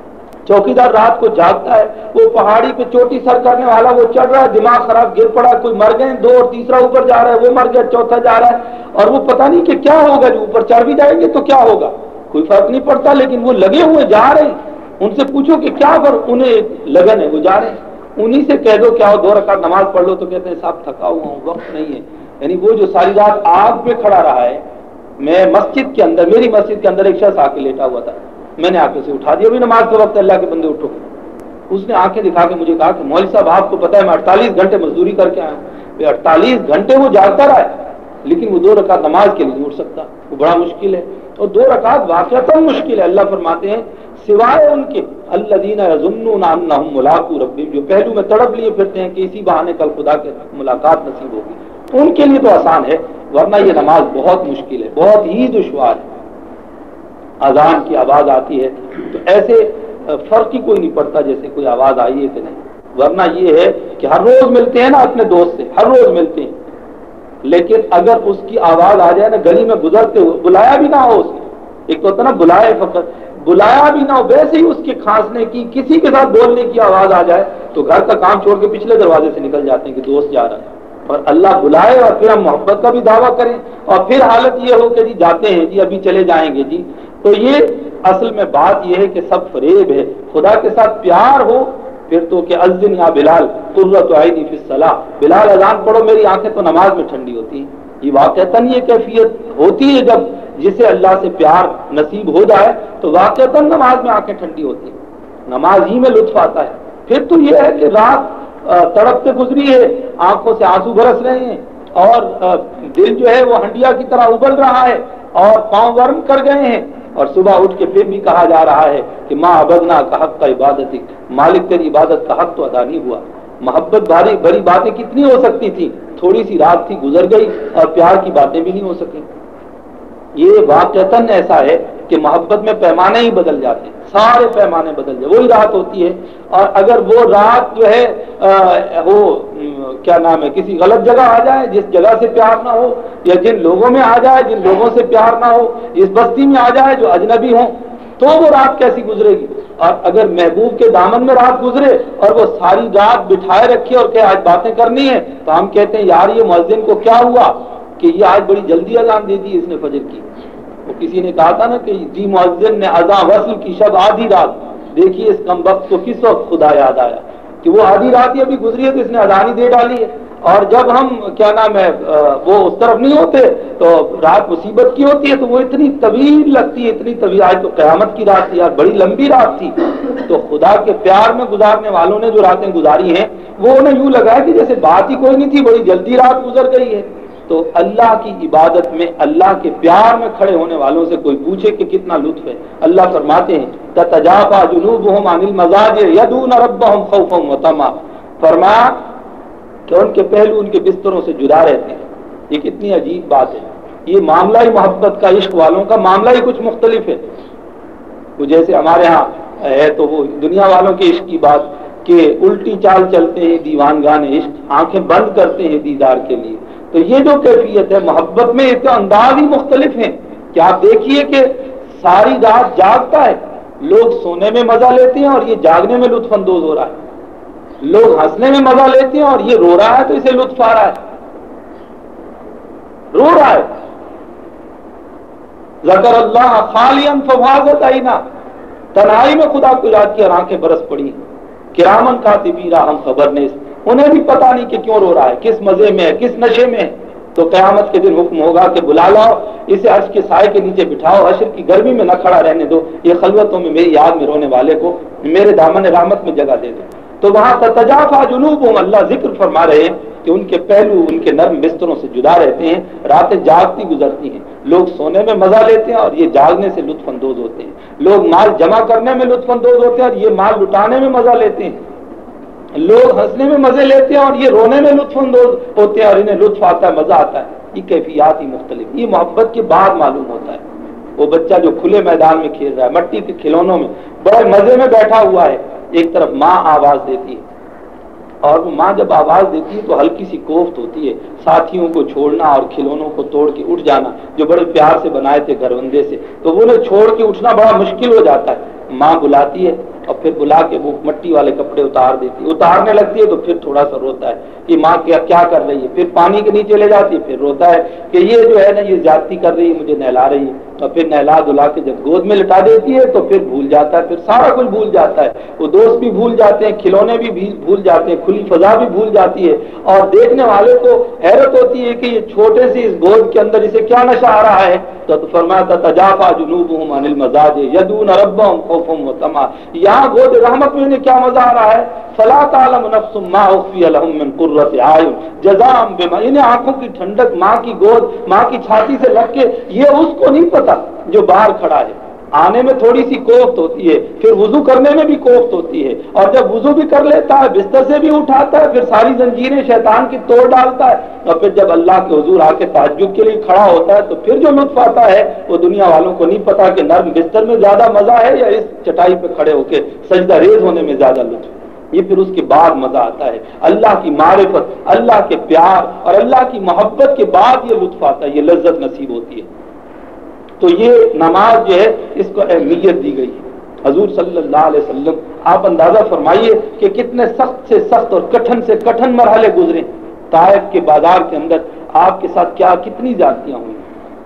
چوکیدار رات کو جاگتا ہے, وہ پہاڑی پہ چوٹی سر کرنے والا وہ چڑھ رہا ہے, دماغ خراب گر پڑا, کوئی مر گئے 2 اور تیسرا اوپر جا رہا ہے, وہ مر گیا, چوتھا جا رہا ہے, اور وہ پتہ نہیں کہ کیا ہوگا, جو اوپر چڑھ بھی جائیں گے تو کیا ہوگا, کوئی فرق نہیں پڑتا. لیکن وہ لگے ہوئے جا رہے ہیں, ان سے پوچھو کہ کیا فرق, انہیں لگن ہے, وہ جا رہے ہیں. انہی سے کہہ دو کیا ہو 2 رکعت نماز پڑھ لو, تو کہتے ہیں صاحب تھکا ہوا ہوں, وقت نہیں ہے. یعنی وہ جو ساری رات آگ پہ کھڑا رہا ہے. میں مسجد کے اندر, میری مسجد کے اندر ایک شخص آ کے لیٹا ہوا تھا, میں نے آ کے اسے اٹھا دیا, بھی نماز کے وقت اللہ کے بندے اٹھو. اس نے آنکھیں دکھا کے مجھے کہا کہ مولوی صاحب آپ کو پتہ ہے میں 48 گھنٹے مزدوری کر کے آیا ہوں. 48 گھنٹے وہ جاگتا رہا ہے, لیکن وہ 2 رکعت نماز کے لیے نہیں اٹھ سکتا, وہ بڑا مشکل ہے. اور 2 رکعت واقعتاً مشکل ہے. اللہ فرماتے ہیں سوائے ان کے الذین یظنون انہم ملاقو ربہم, جو پہلو میں تڑپ لیے پھرتے ہیں کہ اسی بہانے کل خدا کے ملاقات نصیب ہوگی, ان کے لیے تو آسان ہے, ورنہ یہ نماز بہت مشکل ہے, بہت ہی دشوار ہے. اذان کی آواز آتی ہے تو ایسے فرق ہی کوئی نہیں پڑتا جیسے کوئی آواز آئی ہے کہ نہیں. ورنہ یہ ہے کہ ہر روز ملتے ہیں نا اپنے دوست سے, ہر روز ملتے ہیں, لیکن اگر اس کی آواز آ جائے نا گلی میں گزرتے ہوئے, بلایا بھی نہ ہو اس نے, ایک تو ہوتا نا بلائے فقط, بلایا بھی نہ ہو, ویسے ہی اس کے کھانسنے کی, کسی کے ساتھ بولنے کی آواز آ جائے تو گھر کا کام چھوڑ کے پچھلے دروازے سے نکل جاتے ہیں کہ دوست جا رہا ہے. اور اللہ بلائے اور پھر ہم محبت کا بھی دعویٰ کریں, اور پھر حالت یہ ہو کہ جی جاتے ہیں جی, ابھی چلے جائیں گے جی. تو یہ اصل میں بات یہ ہے کہ سب فریب ہے. خدا کے ساتھ پیار ہو پھر تو کہ اذن یا بلال قرۃ عینی فی الصلاۃ, بلال اذان پڑھو میری آنکھیں تو نماز میں ٹھنڈی ہوتی ہیں. یہ واقعتاً یہ کیفیت ہوتی ہے جب جسے اللہ سے پیار نصیب ہو جائے تو واقعتاً نماز میں آنکھیں ٹھنڈی ہوتی ہیں, نماز ہی میں لطف آتا ہے. پھر تو یہ ہے کہ رات تڑپ سے گزری ہے, آنکھوں سے آنسو برس رہے ہیں, اور دل جو ہے وہ ہنڈیا کی طرح ابل رہا ہے اور پاؤں ورم کر گئے ہیں، اور صبح اٹھ کے پھر بھی کہا جا رہا ہے کہ ماں عبدنا کا حق کا عبادت، مالک تیری عبادت کا حق تو ادا نہیں ہوا۔ محبت بڑی باتیں کتنی ہو سکتی تھی، تھوڑی سی رات تھی گزر گئی اور پیار کی باتیں بھی نہیں ہو سکیں۔ یہ واقعتاً ایسا ہے کہ محبت میں پیمانے ہی بدل جاتے ہیں، سارے پیمانے بدل جائے، وہی رات ہوتی ہے، اور اگر وہ رات جو ہے وہ کیا نام ہے کسی غلط جگہ آ جائے، جس جگہ سے پیار نہ ہو، یا جن لوگوں میں آ جائے جن لوگوں سے پیار نہ ہو، اس بستی میں آ جائے جو اجنبی ہوں، تو وہ رات کیسی گزرے گی؟ اور اگر محبوب کے دامن میں رات گزرے اور وہ ساری رات بٹھائے رکھے اور کہ آج باتیں کرنی ہے، تو ہم کہتے ہیں یار یہ مؤذن کو کیا ہوا کہ یہ آج بڑی جلدی اذان دے دی اس نے فجر کی۔ وہ کسی نے کہا تھا نا کہ جی مؤذن نے اذان وصل کی شب آدھی رات، دیکھیے اس کم وقت کو کس وقت خدا یاد آیا کہ وہ آدھی رات ہی ابھی گزری ہے تو اس نے اذان ہی دے ڈالی ہے۔ اور جب ہم کیا نام ہے وہ اس طرف نہیں ہوتے تو رات مصیبت کی ہوتی ہے تو وہ اتنی طویل لگتی ہے، اتنی طویل، آج تو قیامت کی رات تھی، یار بڑی لمبی رات تھی۔ تو خدا کے پیار میں گزارنے والوں نے جو راتیں گزاری ہیں وہ انہیں یوں لگا ہے کہ جیسے بات ہی کوئی نہیں تھی، بڑی جلدی رات گزر گئی ہے۔ تو اللہ کی عبادت میں، اللہ کے پیار میں کھڑے ہونے والوں سے کوئی پوچھے کہ کتنا لطف ہے۔ اللہ فرماتے ہیں تتجافا جنوبهم عن المضاجع يدعون ربهم خوفا وطمعا، فرمایا کہ ان کے پہلو ان کے بستروں سے جدا رہتے ہیں۔ یہ کتنی عجیب بات ہے، یہ معاملہ ہی محبت کا، عشق والوں کا معاملہ ہی کچھ مختلف ہے۔ وہ جیسے ہمارے ہاں ہے تو وہ دنیا والوں کے عشق کی بات کہ الٹی چال چلتے ہیں دیوانگان عشق، آنکھیں بند کرتے ہیں دیدار کے لیے۔ تو یہ جو کیفیت ہے محبت میں، اس کا انداز ہی مختلف ہے کہ آپ دیکھیے کہ ساری رات جاگتا ہے، لوگ سونے میں مزہ لیتے ہیں اور یہ جاگنے میں لطف اندوز ہو رہا ہے، لوگ ہنسنے میں مزہ لیتے ہیں اور یہ رو رہا ہے تو اسے لطف آ رہا ہے، رو رہا ہے۔ ذکر اللہ خالیا ففاضت عینا، تنہائی میں خدا کو یاد کیا اور آنکھیں برس پڑی۔ کرامن کاتبین ہم خبر نیس، انہیں بھی پتا نہیں کہ کیوں رو رہا ہے، کس مزے میں ہے، کس نشے میں ہے۔ تو قیامت کے دن حکم ہوگا کہ بلا لاؤ اسے، عرش کے سائے کے نیچے بٹھاؤ، عشر کی گرمی میں نہ کھڑا رہنے دو، یہ خلوتوں میں میری یاد میں رونے والے کو میرے دامن رحمت میں جگہ دے دو۔ تو وہاں تتجافا جنوبهم، اللہ ذکر فرما رہے ہیں کہ ان کے پہلو ان کے نرم بستروں سے جدا رہتے ہیں، راتیں جاگتی گزرتی ہیں، لوگ سونے میں مزہ لیتے ہیں اور یہ جاگنے سے لطف اندوز ہوتے ہیں، لوگ مال جمع کرنے میں لطف اندوز ہوتے ہیں اور یہ مال لٹانے میں مزہ لیتے ہیں، لوگ ہنسنے میں مزے لیتے ہیں اور یہ رونے میں لطف اندوز ہوتے ہیں اور انہیں لطف آتا ہے، مزہ آتا ہے۔ یہ کیفیات ہی مختلف، یہ محبت کے بعد معلوم ہوتا ہے۔ وہ بچہ جو کھلے میدان میں کھیل رہا ہے، مٹی کے کھلونوں میں بڑے مزے میں بیٹھا ہوا ہے، ایک طرف ماں آواز دیتی ہے، اور وہ ماں جب آواز دیتی ہے تو ہلکی سی کوفت ہوتی ہے، ساتھیوں کو چھوڑنا اور کھلونوں کو توڑ کے اٹھ جانا، جو بڑے پیار سے بنائے تھے گھروندے سے، تو وہ انہیں چھوڑ کے اٹھنا بڑا مشکل ہو جاتا ہے۔ ماں بلاتی ہے اور پھر بلا کے وہ مٹی والے کپڑے اتار دیتی ہے، اتارنے لگتی ہے تو پھر تھوڑا سا روتا ہے کہ ماں کیا کر رہی ہے، پھر پانی کے نیچے لے جاتی ہے، پھر روتا ہے کہ یہ جو ہے نا یہ زیادتی کر رہی ہے، مجھے نہلا رہی ہے، اور پھر نہلا دھلا کے جب گود میں لٹا دیتی ہے تو پھر بھول جاتا ہے، پھر سارا کچھ بھول جاتا ہے، وہ دوست بھی بھول جاتے ہیں، کھلونے بھی بھول جاتے ہیں، کھلی فضا بھی بھول جاتی ہے، اور دیکھنے والے کو حیرت ہوتی ہے کہ یہ چھوٹے سے اس گود کے اندر اسے کیا نشہ آ رہا ہے۔ تو فرمایا تھا تجافا جنوبهم عن المضاجع يدعون ربهم خوفا وطمعا، یہاں گود رحمت میں انہیں کیا مزہ آ رہا ہے، فلا تعلم نفس ما اخفي لهم من قرة اعين جزاء بما، انہیں آنکھوں کی ٹھنڈک، ماں کی گود، ماں کی چھاتی سے لگ کے، یہ اس کو نہیں پتا جو باہر کھڑا ہے۔ آنے میں تھوڑی سی کوفت ہوتی ہے، پھر وضو کرنے میں بھی کوفت ہوتی ہے، اور جب وضو بھی کر لیتا ہے بستر سے بھی اٹھاتا ہے، پھر ساری زنجیریں شیطان کی توڑ ڈالتا ہے، اور پھر جب اللہ کے حضور آ کے تہجد کے لیے کھڑا ہوتا ہے تو پھر جو لطف آتا ہے وہ دنیا والوں کو نہیں پتا کہ نرم بستر میں زیادہ مزہ ہے یا اس چٹائی پہ کھڑے ہو کے سجدہ ریز ہونے میں زیادہ لطف۔ یہ پھر اس کے بعد مزہ آتا ہے، اللہ کی معرفت، اللہ کے پیار اور اللہ کی محبت کے بعد یہ لطف آتا ہے، یہ لذت نصیب ہوتی ہے۔ تو یہ نماز جو ہے اس کو اہمیت دی گئی ہے۔ حضور صلی اللہ علیہ وسلم آپ اندازہ فرمائیے کہ کتنے سخت سے سخت اور کٹھن سے کٹھن مرحلے گزرے، طائف کے بازار کے اندر آپ کے ساتھ کتنی زیادتیاں ہوئی،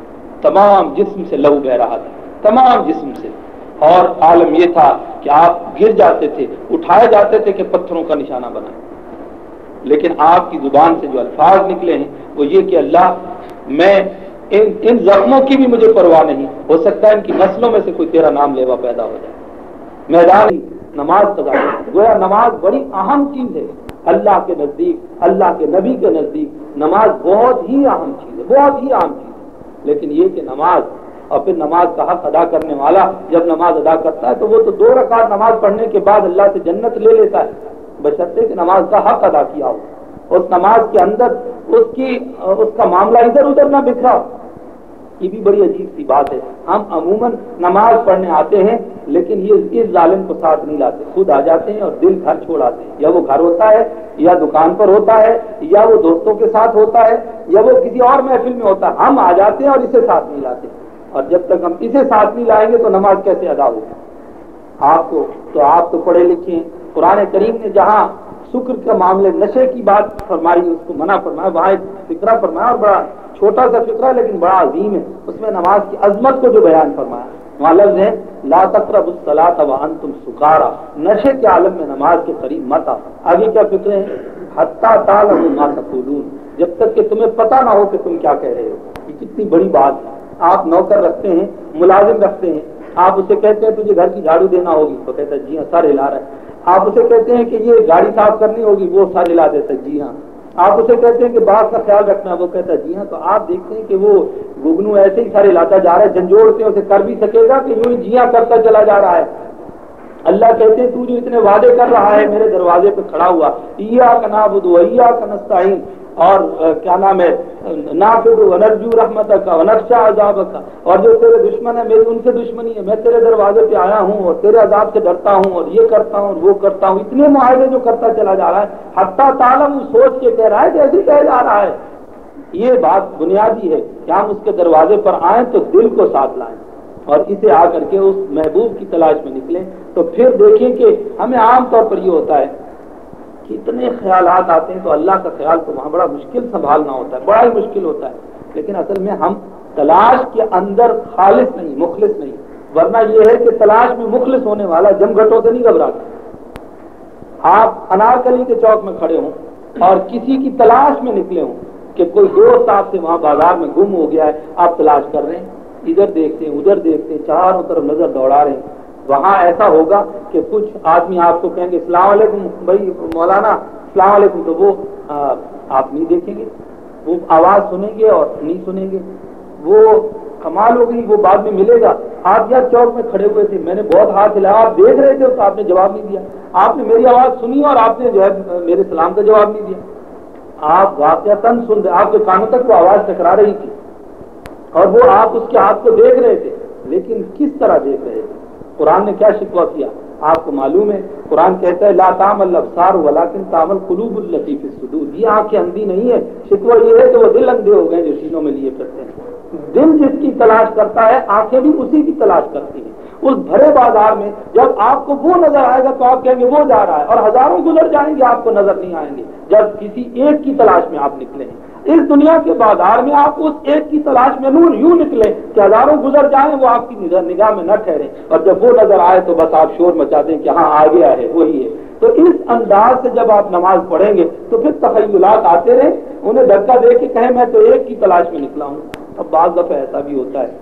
تمام جسم سے لہو بہ رہا تھا، تمام جسم سے، اور عالم یہ تھا کہ آپ گر جاتے تھے، اٹھائے جاتے تھے کہ پتھروں کا نشانہ بنائیں، لیکن آپ کی زبان سے جو الفاظ نکلے ہیں وہ یہ کہ اللہ میں ان زخموں کی بھی مجھے پرواہ نہیں، ہو سکتا ہے ان کی نسلوں میں سے کوئی تیرا نام لیوا پیدا ہو جائے۔ میدان نماز قضا، گویا نماز بڑی اہم چیز ہے، اللہ کے نزدیک، اللہ کے نبی کے نزدیک نماز بہت ہی اہم چیز ہے، بہت ہی اہم چیز ہے۔ لیکن یہ کہ نماز اور پھر نماز کا حق ادا کرنے والا جب نماز ادا کرتا ہے تو وہ تو 2 رکعت نماز پڑھنے کے بعد اللہ سے جنت لے لیتا ہے، بشرطے کہ نماز کا حق ادا کیا ہو، اس نماز کے اندر اس کا معاملہ ادھر ادھر نہ بکھرا ہو۔ یہ بھی بڑی عجیب سی بات ہے، ہم عموماً نماز پڑھنے آتے ہیں لیکن یہ اس ظالم کو ساتھ نہیں لاتے، خود آ جاتے ہیں اور دل گھر چھوڑ آتے ہیں، یا وہ گھر ہوتا ہے یا دکان پر ہوتا ہے یا وہ دوستوں کے ساتھ ہوتا ہے یا وہ کسی اور محفل میں ہوتا ہے، ہم آ جاتے ہیں اور اسے ساتھ نہیں لاتے، اور جب تک ہم اسے ساتھ نہیں لائیں گے تو نماز کیسے ادا ہوگی؟ آپ تو پڑھے لکھے ہیں، قرآن کریم نے جہاں شکر کے معاملے نشے کی بات فرمائی، اس کو منع فرمایا، وہاں ایک فقرہ فرمایا، اور بڑا چھوٹا سا فقرہ لیکن بڑا عظیم ہے، اس میں نماز کی عظمت کو جو بیان فرمایا، وہاں لفظ ہے لا تقربوا الصلاۃ وانتم سکارى، نشے کے عالم میں نماز کے قریب مت آؤ۔ آگے کیا فقرے ہیں؟ حتی تعلموا ما تقولون، جب تک کہ تمہیں پتہ نہ ہو کہ تم کیا کہہ رہے ہو۔ یہ کتنی بڑی بات ہے۔ آپ نوکر رکھتے ہیں، ملازم رکھتے ہیں، آپ اسے کہتے ہیں تجھے گھر کی جھاڑو دینا ہوگی تو کہتا ہے جی ہاں، سر ہلا رہا ہے۔ آپ اسے کہتے ہیں کہ یہ گاڑی صاف کرنی ہوگی، وہ سر ہلا دیتا ہے جی ہاں۔ آپ اسے کہتے ہیں کہ باغ کا خیال رکھنا، وہ کہتا ہے جی ہاں۔ تو آپ دیکھتے ہیں کہ وہ گگنو ایسے ہی سر ہلاتا جا رہا ہے، جھنجھوڑتے اسے کر بھی سکے گا کہ یوں ہی جی ہاں کرتا چلا جا رہا ہے۔ اللہ کہتے ہیں تو جو اتنے وعدے کر رہا ہے میرے دروازے پہ کھڑا ہوا، ایاک نعبد و ایاک نستعین، اور کیا نام ہے، نعبد ونرجو رحمتک ونخشى عذابک، اور جو تیرے دشمن ہے میری ان سے دشمنی ہے، میں تیرے دروازے پہ آیا ہوں اور تیرے عذاب سے ڈرتا ہوں اور یہ کرتا ہوں اور وہ کرتا ہوں، اتنے معاہدے جو کرتا چلا جا رہا ہے، حتی تعلم سوچ کے کہہ رہا ہے جیسے ہی کہہ جا رہا ہے۔ یہ بات بنیادی ہے کہ ہم اس کے دروازے پر آئیں تو دل کو ساتھ لائیں اور اسے آ کر کے اس محبوب کی تلاش میں نکلیں، تو پھر دیکھیں کہ ہمیں عام طور پر یہ ہوتا ہے کہ اتنے خیالات آتے ہیں تو اللہ کا خیال تو وہاں بڑا مشکل سنبھالنا ہوتا ہے، بڑا ہی مشکل ہوتا ہے، لیکن اصل میں ہم تلاش کے اندر خالص نہیں، مخلص نہیں، ورنہ یہ ہے کہ تلاش میں مخلص ہونے والا جم گھٹوں سے نہیں گھبراتا۔ آپ انارکلی کے چوک میں کھڑے ہوں اور کسی کی تلاش میں نکلے ہوں کہ کوئی دوست آپ سے وہاں بازار میں گم ہو گیا ہے، آپ تلاش کر رہے ہیں، ادھر دیکھتے ہیں ادھر دیکھتے ہیں، چاروں طرف نظر دوڑا رہے ہیں، وہاں ایسا ہوگا کہ کچھ آدمی آپ کو کہیں گے السلام علیکم بھائی مولانا السلام علیکم، تو وہ آپ نہیں دیکھیں گے، وہ آواز سنیں گے اور نہیں سنیں گے، وہ کمال ہو گئی، وہ بعد میں ملے گا۔ آپ یہاں چوک میں کھڑے ہوئے تھے، میں نے بہت ہاتھ ہلایا، آپ دیکھ رہے تھے تو آپ نے جواب نہیں دیا، آپ نے میری آواز سنی اور آپ نے جو ہے میرے سلام کا جواب نہیں دیا، آپ واقعتاً سن رہے، آپ کے کانوں تک وہ آواز ٹکرا رہی تھی اور وہ آپ اس کے ہاتھ کو دیکھ رہے تھے، لیکن کس طرح دیکھ رہے تھے؟ قرآن نے کیا شکوہ کیا آپ کو معلوم ہے؟ قرآن کہتا ہے لا تعمل الابصار ولکن تعمل قلوب التي في الصدور، یہ آنکھیں اندھی نہیں ہے، شکوہ یہ ہے کہ وہ دل اندھے ہو گئے جو سینوں میں لیے پھرتے ہیں۔ دل جس کی تلاش کرتا ہے آنکھیں بھی اسی کی تلاش کرتی ہیں۔ اس بھرے بازار میں جب آپ کو وہ نظر آئے گا تو آپ کہیں گے وہ جا رہا ہے، اور ہزاروں گزر جائیں گے آپ کو نظر نہیں آئیں گے جب کسی ایک کی تلاش میں آپ نکلیں۔ اس دنیا کے بازار میں آپ اس ایک کی تلاش میں نور یوں نکلے کہ ہزاروں گزر جائیں وہ آپ کی نگاہ میں نہ ٹھہرے، اور جب وہ نظر آئے تو بس آپ شور مچا دیں کہ ہاں آ گیا ہے وہی ہے۔ تو اس انداز سے جب آپ نماز پڑھیں گے تو پھر تخیلات آتے رہے، انہیں دھکا دے کے کہیں میں تو ایک کی تلاش میں نکلا ہوں۔ اب بعض دفعہ ایسا بھی ہوتا ہے،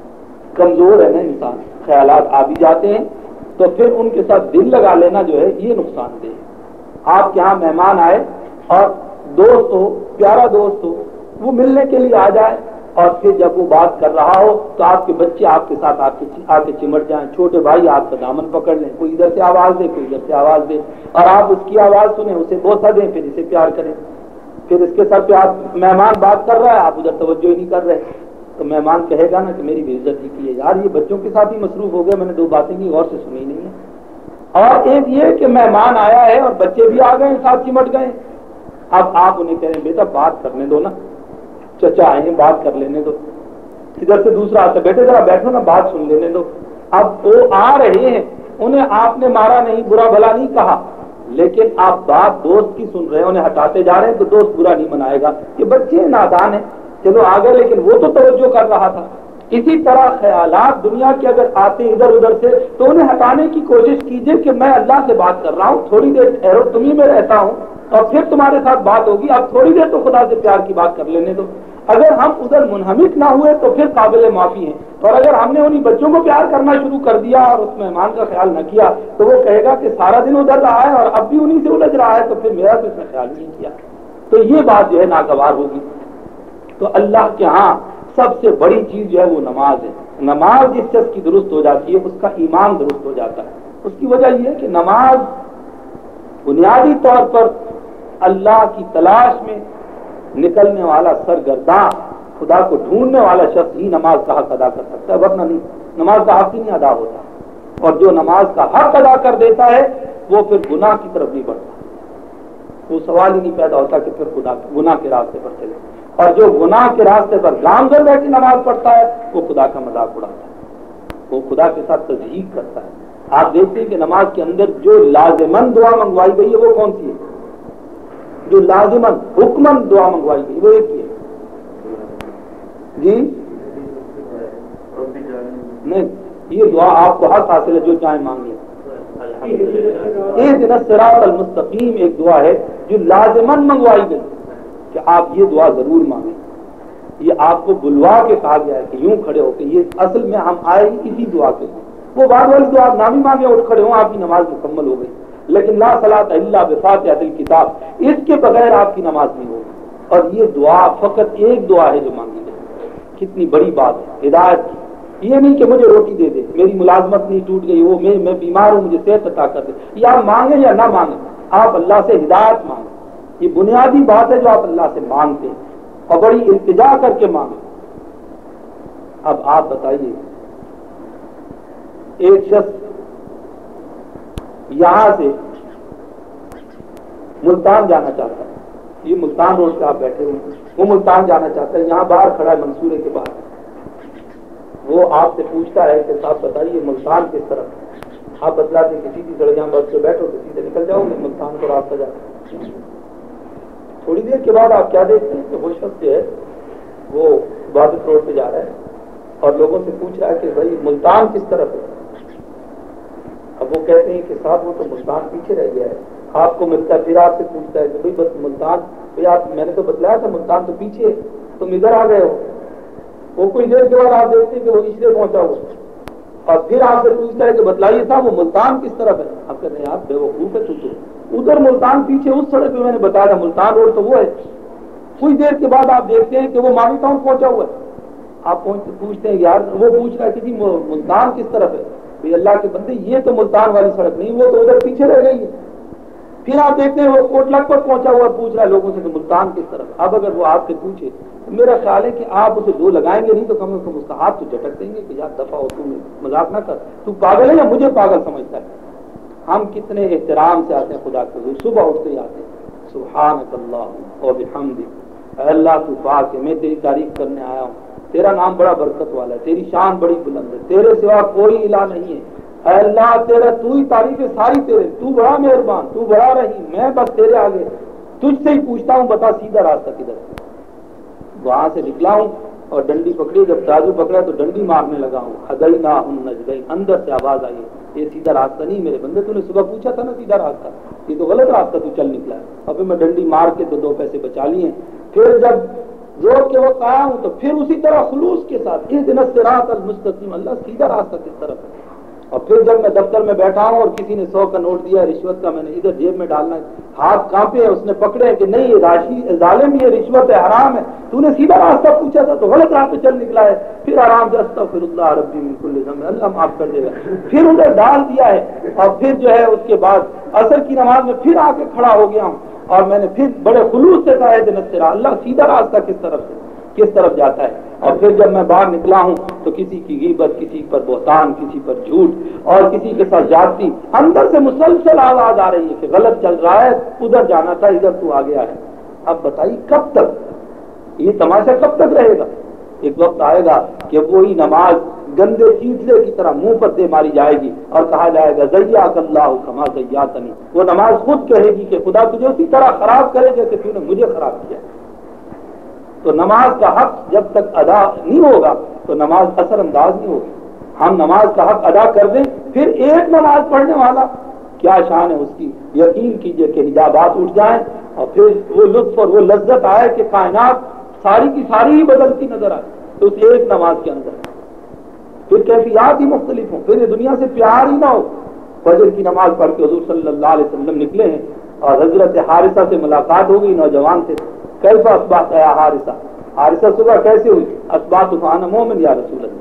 کمزور ہے نا انسان، خیالات آ بھی جاتے ہیں تو پھر ان کے ساتھ دل لگا لینا جو ہے یہ نقصان دہ ہے۔ آپ کے ہاں مہمان آئے اور دوست ہو، پیارا دوست ہو، وہ ملنے کے لیے آ جائے اور پھر جب وہ بات کر رہا ہو تو آپ کے بچے آپ کے ساتھ آ کے چمٹ جائیں، چھوٹے بھائی آپ کا دامن پکڑ لیں، کوئی ادھر سے آواز دے کوئی ادھر سے آواز دے، اور آپ اس کی آواز سنیں، اسے بوسہ دیں، پھر اسے پیار کریں، پھر اس کے سر پہ آپ مہمان بات کر رہا ہے آپ ادھر توجہ ہی نہیں کر رہے، تو مہمان کہے گا نا کہ میری بے عزتی کی ہے، یار یہ بچوں کے ساتھ ہی مصروف ہو گئے، میں نے دو باتیں کی غور سے سنی نہیں ہے۔ اور ایک یہ کہ مہمان آیا ہے اور بچے بھی آ گئے ساتھ چمٹ گئے، اب آپ انہیں کہیں بیٹا بات کرنے دو نا، چچا آئے ہیں بات کر لینے دو، ادھر سے دوسرا آتا بیٹے ذرا بیٹھو نا بات سن لینے دو۔ اب وہ آ رہے ہیں، انہیں آپ نے مارا نہیں، برا بھلا نہیں کہا، لیکن آپ بات دوست کی سن رہے ہیں، انہیں ہٹاتے جا رہے ہیں تو دوست برا نہیں منائے گا کہ بچے نادان ہیں، چلو آ گئے لیکن وہ تو توجہ کر رہا تھا۔ اسی طرح خیالات دنیا کے اگر آتے ادھر ادھر سے تو انہیں ہٹانے کی کوشش کیجئے کہ میں اللہ سے بات کر رہا ہوں، تھوڑی دیر ٹھہرو، تم ہی میں رہتا ہوں اور پھر تمہارے ساتھ بات ہوگی، اب تھوڑی دیر تو خدا سے پیار کی بات کر لینے دو۔ اگر ہم ادھر منہمک نہ ہوئے تو پھر قابل معافی ہیں، اور اگر ہم نے انہیں بچوں کو پیار کرنا شروع کر دیا اور اس مہمان کا خیال نہ کیا تو وہ کہے گا کہ سارا دن ادھر رہا ہے اور اب بھی انہیں سے الجھ رہا ہے، تو پھر میرا تو اس نے خیال نہیں کیا، تو یہ بات جو ہے ناگوار ہوگی۔ تو اللہ کے ہاں سب سے بڑی چیز جو ہے وہ نماز ہے۔ نماز جس شخص کی درست ہو جاتی ہے اس کا ایمان درست ہو جاتا ہے۔ اس کی وجہ یہ ہے کہ نماز بنیادی طور پر اللہ کی تلاش میں نکلنے والا سرگرداں، خدا کو ڈھونڈنے والا شخص ہی نماز کا حق ادا کر سکتا ہے، ورنہ نہیں، نماز کا حق ہی نہیں ادا ہوتا۔ اور جو نماز کا حق ادا کر دیتا ہے وہ پھر گناہ کی طرف نہیں بڑھتا، وہ سوال ہی نہیں پیدا ہوتا کہ پھر خدا گناہ کے راستے پر چلے، اور جو گناہ کے راستے پر گامزن رہ کے نماز پڑھتا ہے وہ خدا کا مذاق اڑاتا ہے، وہ خدا کے ساتھ تضحیق کرتا ہے۔ آپ دیکھتے ہیں کہ نماز کے اندر جو لازمن دعا منگوائی گئی ہے وہ کون سی ہے؟ جو لازمن حکمن دعا منگوائی گئی وہ ایک ہی ہے جی، نہیں، یہ دعا آپ کو حق حاصل ہے جو چاہیں مانگیے۔ اہدنا الصراط المستقیم ایک دعا ہے جو لازمن منگوائی گئی کہ آپ یہ دعا ضرور مانگیں، یہ آپ کو بلوا کے کہا گیا ہے کہ یوں کھڑے ہو کے، یہ اصل میں ہم آئے اسی دعا کے لیے۔ وہ بعد والی دعا آپ نام ہی مانگے اٹھ کھڑے ہوں آپ کی نماز مکمل ہو گئی، لیکن لا صلاۃ الا بفاتحۃ الکتاب اس کے بغیر آپ کی نماز نہیں ہوگی۔ اور یہ دعا فقط ایک دعا ہے جو مانگی گئی، کتنی بڑی بات ہے ہدایت کی۔ یہ نہیں کہ مجھے روٹی دے دے، میری ملازمت نہیں ٹوٹ گئی، وہ میں بیمار ہوں مجھے صحت عطا کر دے، یا آپ مانگیں یا نہ مانگیں آپ اللہ سے ہدایت مانگیں، یہ بنیادی بات ہے جو آپ اللہ سے مانگتے ہیں اور بڑی التجا کر کے مانگیں۔ اب آپ بتائیے، ایک شخص یہاں سے ملتان جانا چاہتا ہے، یہ ملتان روڈ پہ آپ بیٹھے ہوئے ہیں، وہ ملتان جانا چاہتا ہے، یہاں باہر کھڑا ہے منصورے کے باہر، وہ آپ سے پوچھتا ہے کہ صاحب بتائیے ملتان کس طرف ہے؟ آپ بتلاتے ہیں کہ سیدھی سڑک یہاں بس سے بیٹھو تو سیدھے نکل جاؤ گے، ملتان کو راستہ جاتا ہے۔ تھوڑی دیر کے بعد آپ کیا دیکھتے ہیں کہ وہ شخص جو ہے وہ عبادت روڈ پہ جا رہا ہے اور لوگوں سے پوچھ رہا ہے کہ بھائی ملتان کس طرف ہے؟ اب وہ کہتے ہیں کہ صاحب وہ تو ملتان پیچھے رہ گیا ہے۔ آپ کو ملتا ہے، پھر آپ سے پوچھتا ہے کہ بھائی بس ملتان، بھائی آپ میں نے تو بتلایا تھا ملتان تو پیچھے ہے، تم ادھر آ گئے ہو۔ وہ کچھ دیر کے بعد آپ دیکھتے ہیں کہ وہ اشرے پہنچا ہوا، اور پھر آپ سے پوچھتا ہے کہ بتلائیے صاحب وہ ملتان کس طرف ہے؟ آپ کہتے ہیں آپ بے وقوف ہے، تو ادھر ملتان پیچھے اس سڑک پہ میں نے بتایا تھا ملتان روڈ تو وہ ہے۔ کچھ دیر کے بعد آپ دیکھتے ہیں کہ وہ مانی ٹاؤن پہنچا ہوا ہے۔ آپ پوچھتے ہیں یار، وہ پوچھ رہا ہے کہ جی ملتان کس طرف ہے؟ اللہ کے بندے یہ تو ملتان والی سڑک نہیں، وہ تو ادھر پیچھے رہ گئی ہے۔ پھر آپ دیکھتے ہیں وہ کوٹ لکھپت پہنچا ہوا پوچھ رہا ہے لوگوں سے کہ ملتان کس طرف۔ اب اگر وہ آپ سے پوچھے تو میرا خیال ہے کہ آپ اسے دو لگائیں گے نہیں تو کم از کم اس کا ہاتھ تو جھٹک دیں گے کہ یار دفعہ ہو، تم مذاق نہ کر، تو پاگل ہے یا مجھے پاگل سمجھتا ہے؟ ہم کتنے احترام سے آتے ہیں خدا کے حضور، صبح اٹھتے ہی آتے ہیں سبحانک اللہ و بحمدک، اے اللہ تو پاک ہے، میں تیری تعریف کرنے آیا ہوں، تیرا نام بڑا برکت والا ہے، تیری شان بڑی بلند ہے، تیرے سوا کوئی الہ نہیں ہے، اے اللہ تیرا تو ہی تعریف ہے ساری تیرے، تو بڑا مہربان، تو بڑا رحیم، میں بس تیرے آگے تجھ سے ہی پوچھتا ہوں بتا سیدھا راستہ کدھر ہے۔ وہاں سے نکلا ہوں اور ڈنڈی پکڑی، جب ترازو پکڑا تو ڈنڈی مارنے لگا ہوں، ہدیناہم نجدین، اندر سے آواز آئی یہ سیدھا راستہ نہیں میرے بندے، تو نے صبح پوچھا تھا نا سیدھا راستہ، یہ تو غلط راستہ تو چل نکلا ہے۔ اور پھر میں ڈنڈی مار کے تو 2 پیسے بچا لیے۔ پھر جب زور کے وقت آیا ہوں تو پھر اسی طرح خلوص کے ساتھ اہدنا الصراط المستقیم، اللہ سیدھا راستہ کس طرف ہے؟ اور پھر جب میں دفتر میں بیٹھا ہوں اور کسی نے 100 کا نوٹ دیا رشوت کا، میں نے ادھر جیب میں ڈالنا ہے، ہاتھ کانپے، اس نے پکڑے کہ نہیں یہ راشی ظالم، یہ رشوت ہے، حرام ہے، تو نے سیدھا راستہ پوچھا تھا تو غلط راستہ چل نکلا ہے۔ پھر آرام سے استغفراللہ ربی من کل ذنب، اللہ معاف کر دے گا، پھر ادھر ڈال دیا ہے۔ اور پھر جو ہے اس کے بعد عصر کی نماز میں پھر آ کے کھڑا ہو گیا ہوں اور میں نے پھر بڑے خلوص سے کہا اہدنا الصراط، اللہ سیدھا راستہ کس طرف سے کس طرف جاتا ہے؟ اور پھر جب میں باہر نکلا ہوں تو کسی کی غیبت، کسی پر بہتان، کسی پر جھوٹ اور کسی کے ساتھ زیادتی، اندر سے مسلسل آواز آ رہی ہے کہ غلط چل رہا ہے، ادھر جانا تھا ادھر تو آ گیا ہے۔ اب بتائیے کب تک یہ تماشا کب تک رہے گا؟ ایک وقت آئے گا کہ وہی نماز گندے چیتلے کی طرح منہ پر دے ماری جائے گی اور کہا جائے گا زیاک اللہ کما زیاتنی، وہ نماز خود کہے گی کہ خدا تجھے اسی طرح خراب کرے جیسے تو نے مجھے خراب کیا۔ تو نماز کا حق جب تک ادا نہیں ہوگا تو نماز اثر انداز نہیں ہوگی۔ ہم نماز کا حق ادا کر دیں، پھر ایک نماز پڑھنے والا کیا شان ہے اس کی، یقین کیجئے کہ حجابات اٹھ جائیں اور پھر وہ لطف اور وہ لذت آئے کہ کائنات ساری کی ساری ہی بدلتی نظر آئے تو اس ایک نماز کے اندر پھر کیفیات ہی مختلف ہوں، پھر یہ دنیا سے پیار ہی نہ ہو. فجر کی نماز پڑھ کے حضور صلی اللہ علیہ وسلم نکلے ہیں اور حضرت حارثہ سے ملاقات ہو گئی. نوجوان تھے. کیسا اصبحت یا حارثہ؟ حارثہ صبح کیسے ہوئی؟ اصبحت فانا مومن یا رسول اللہ.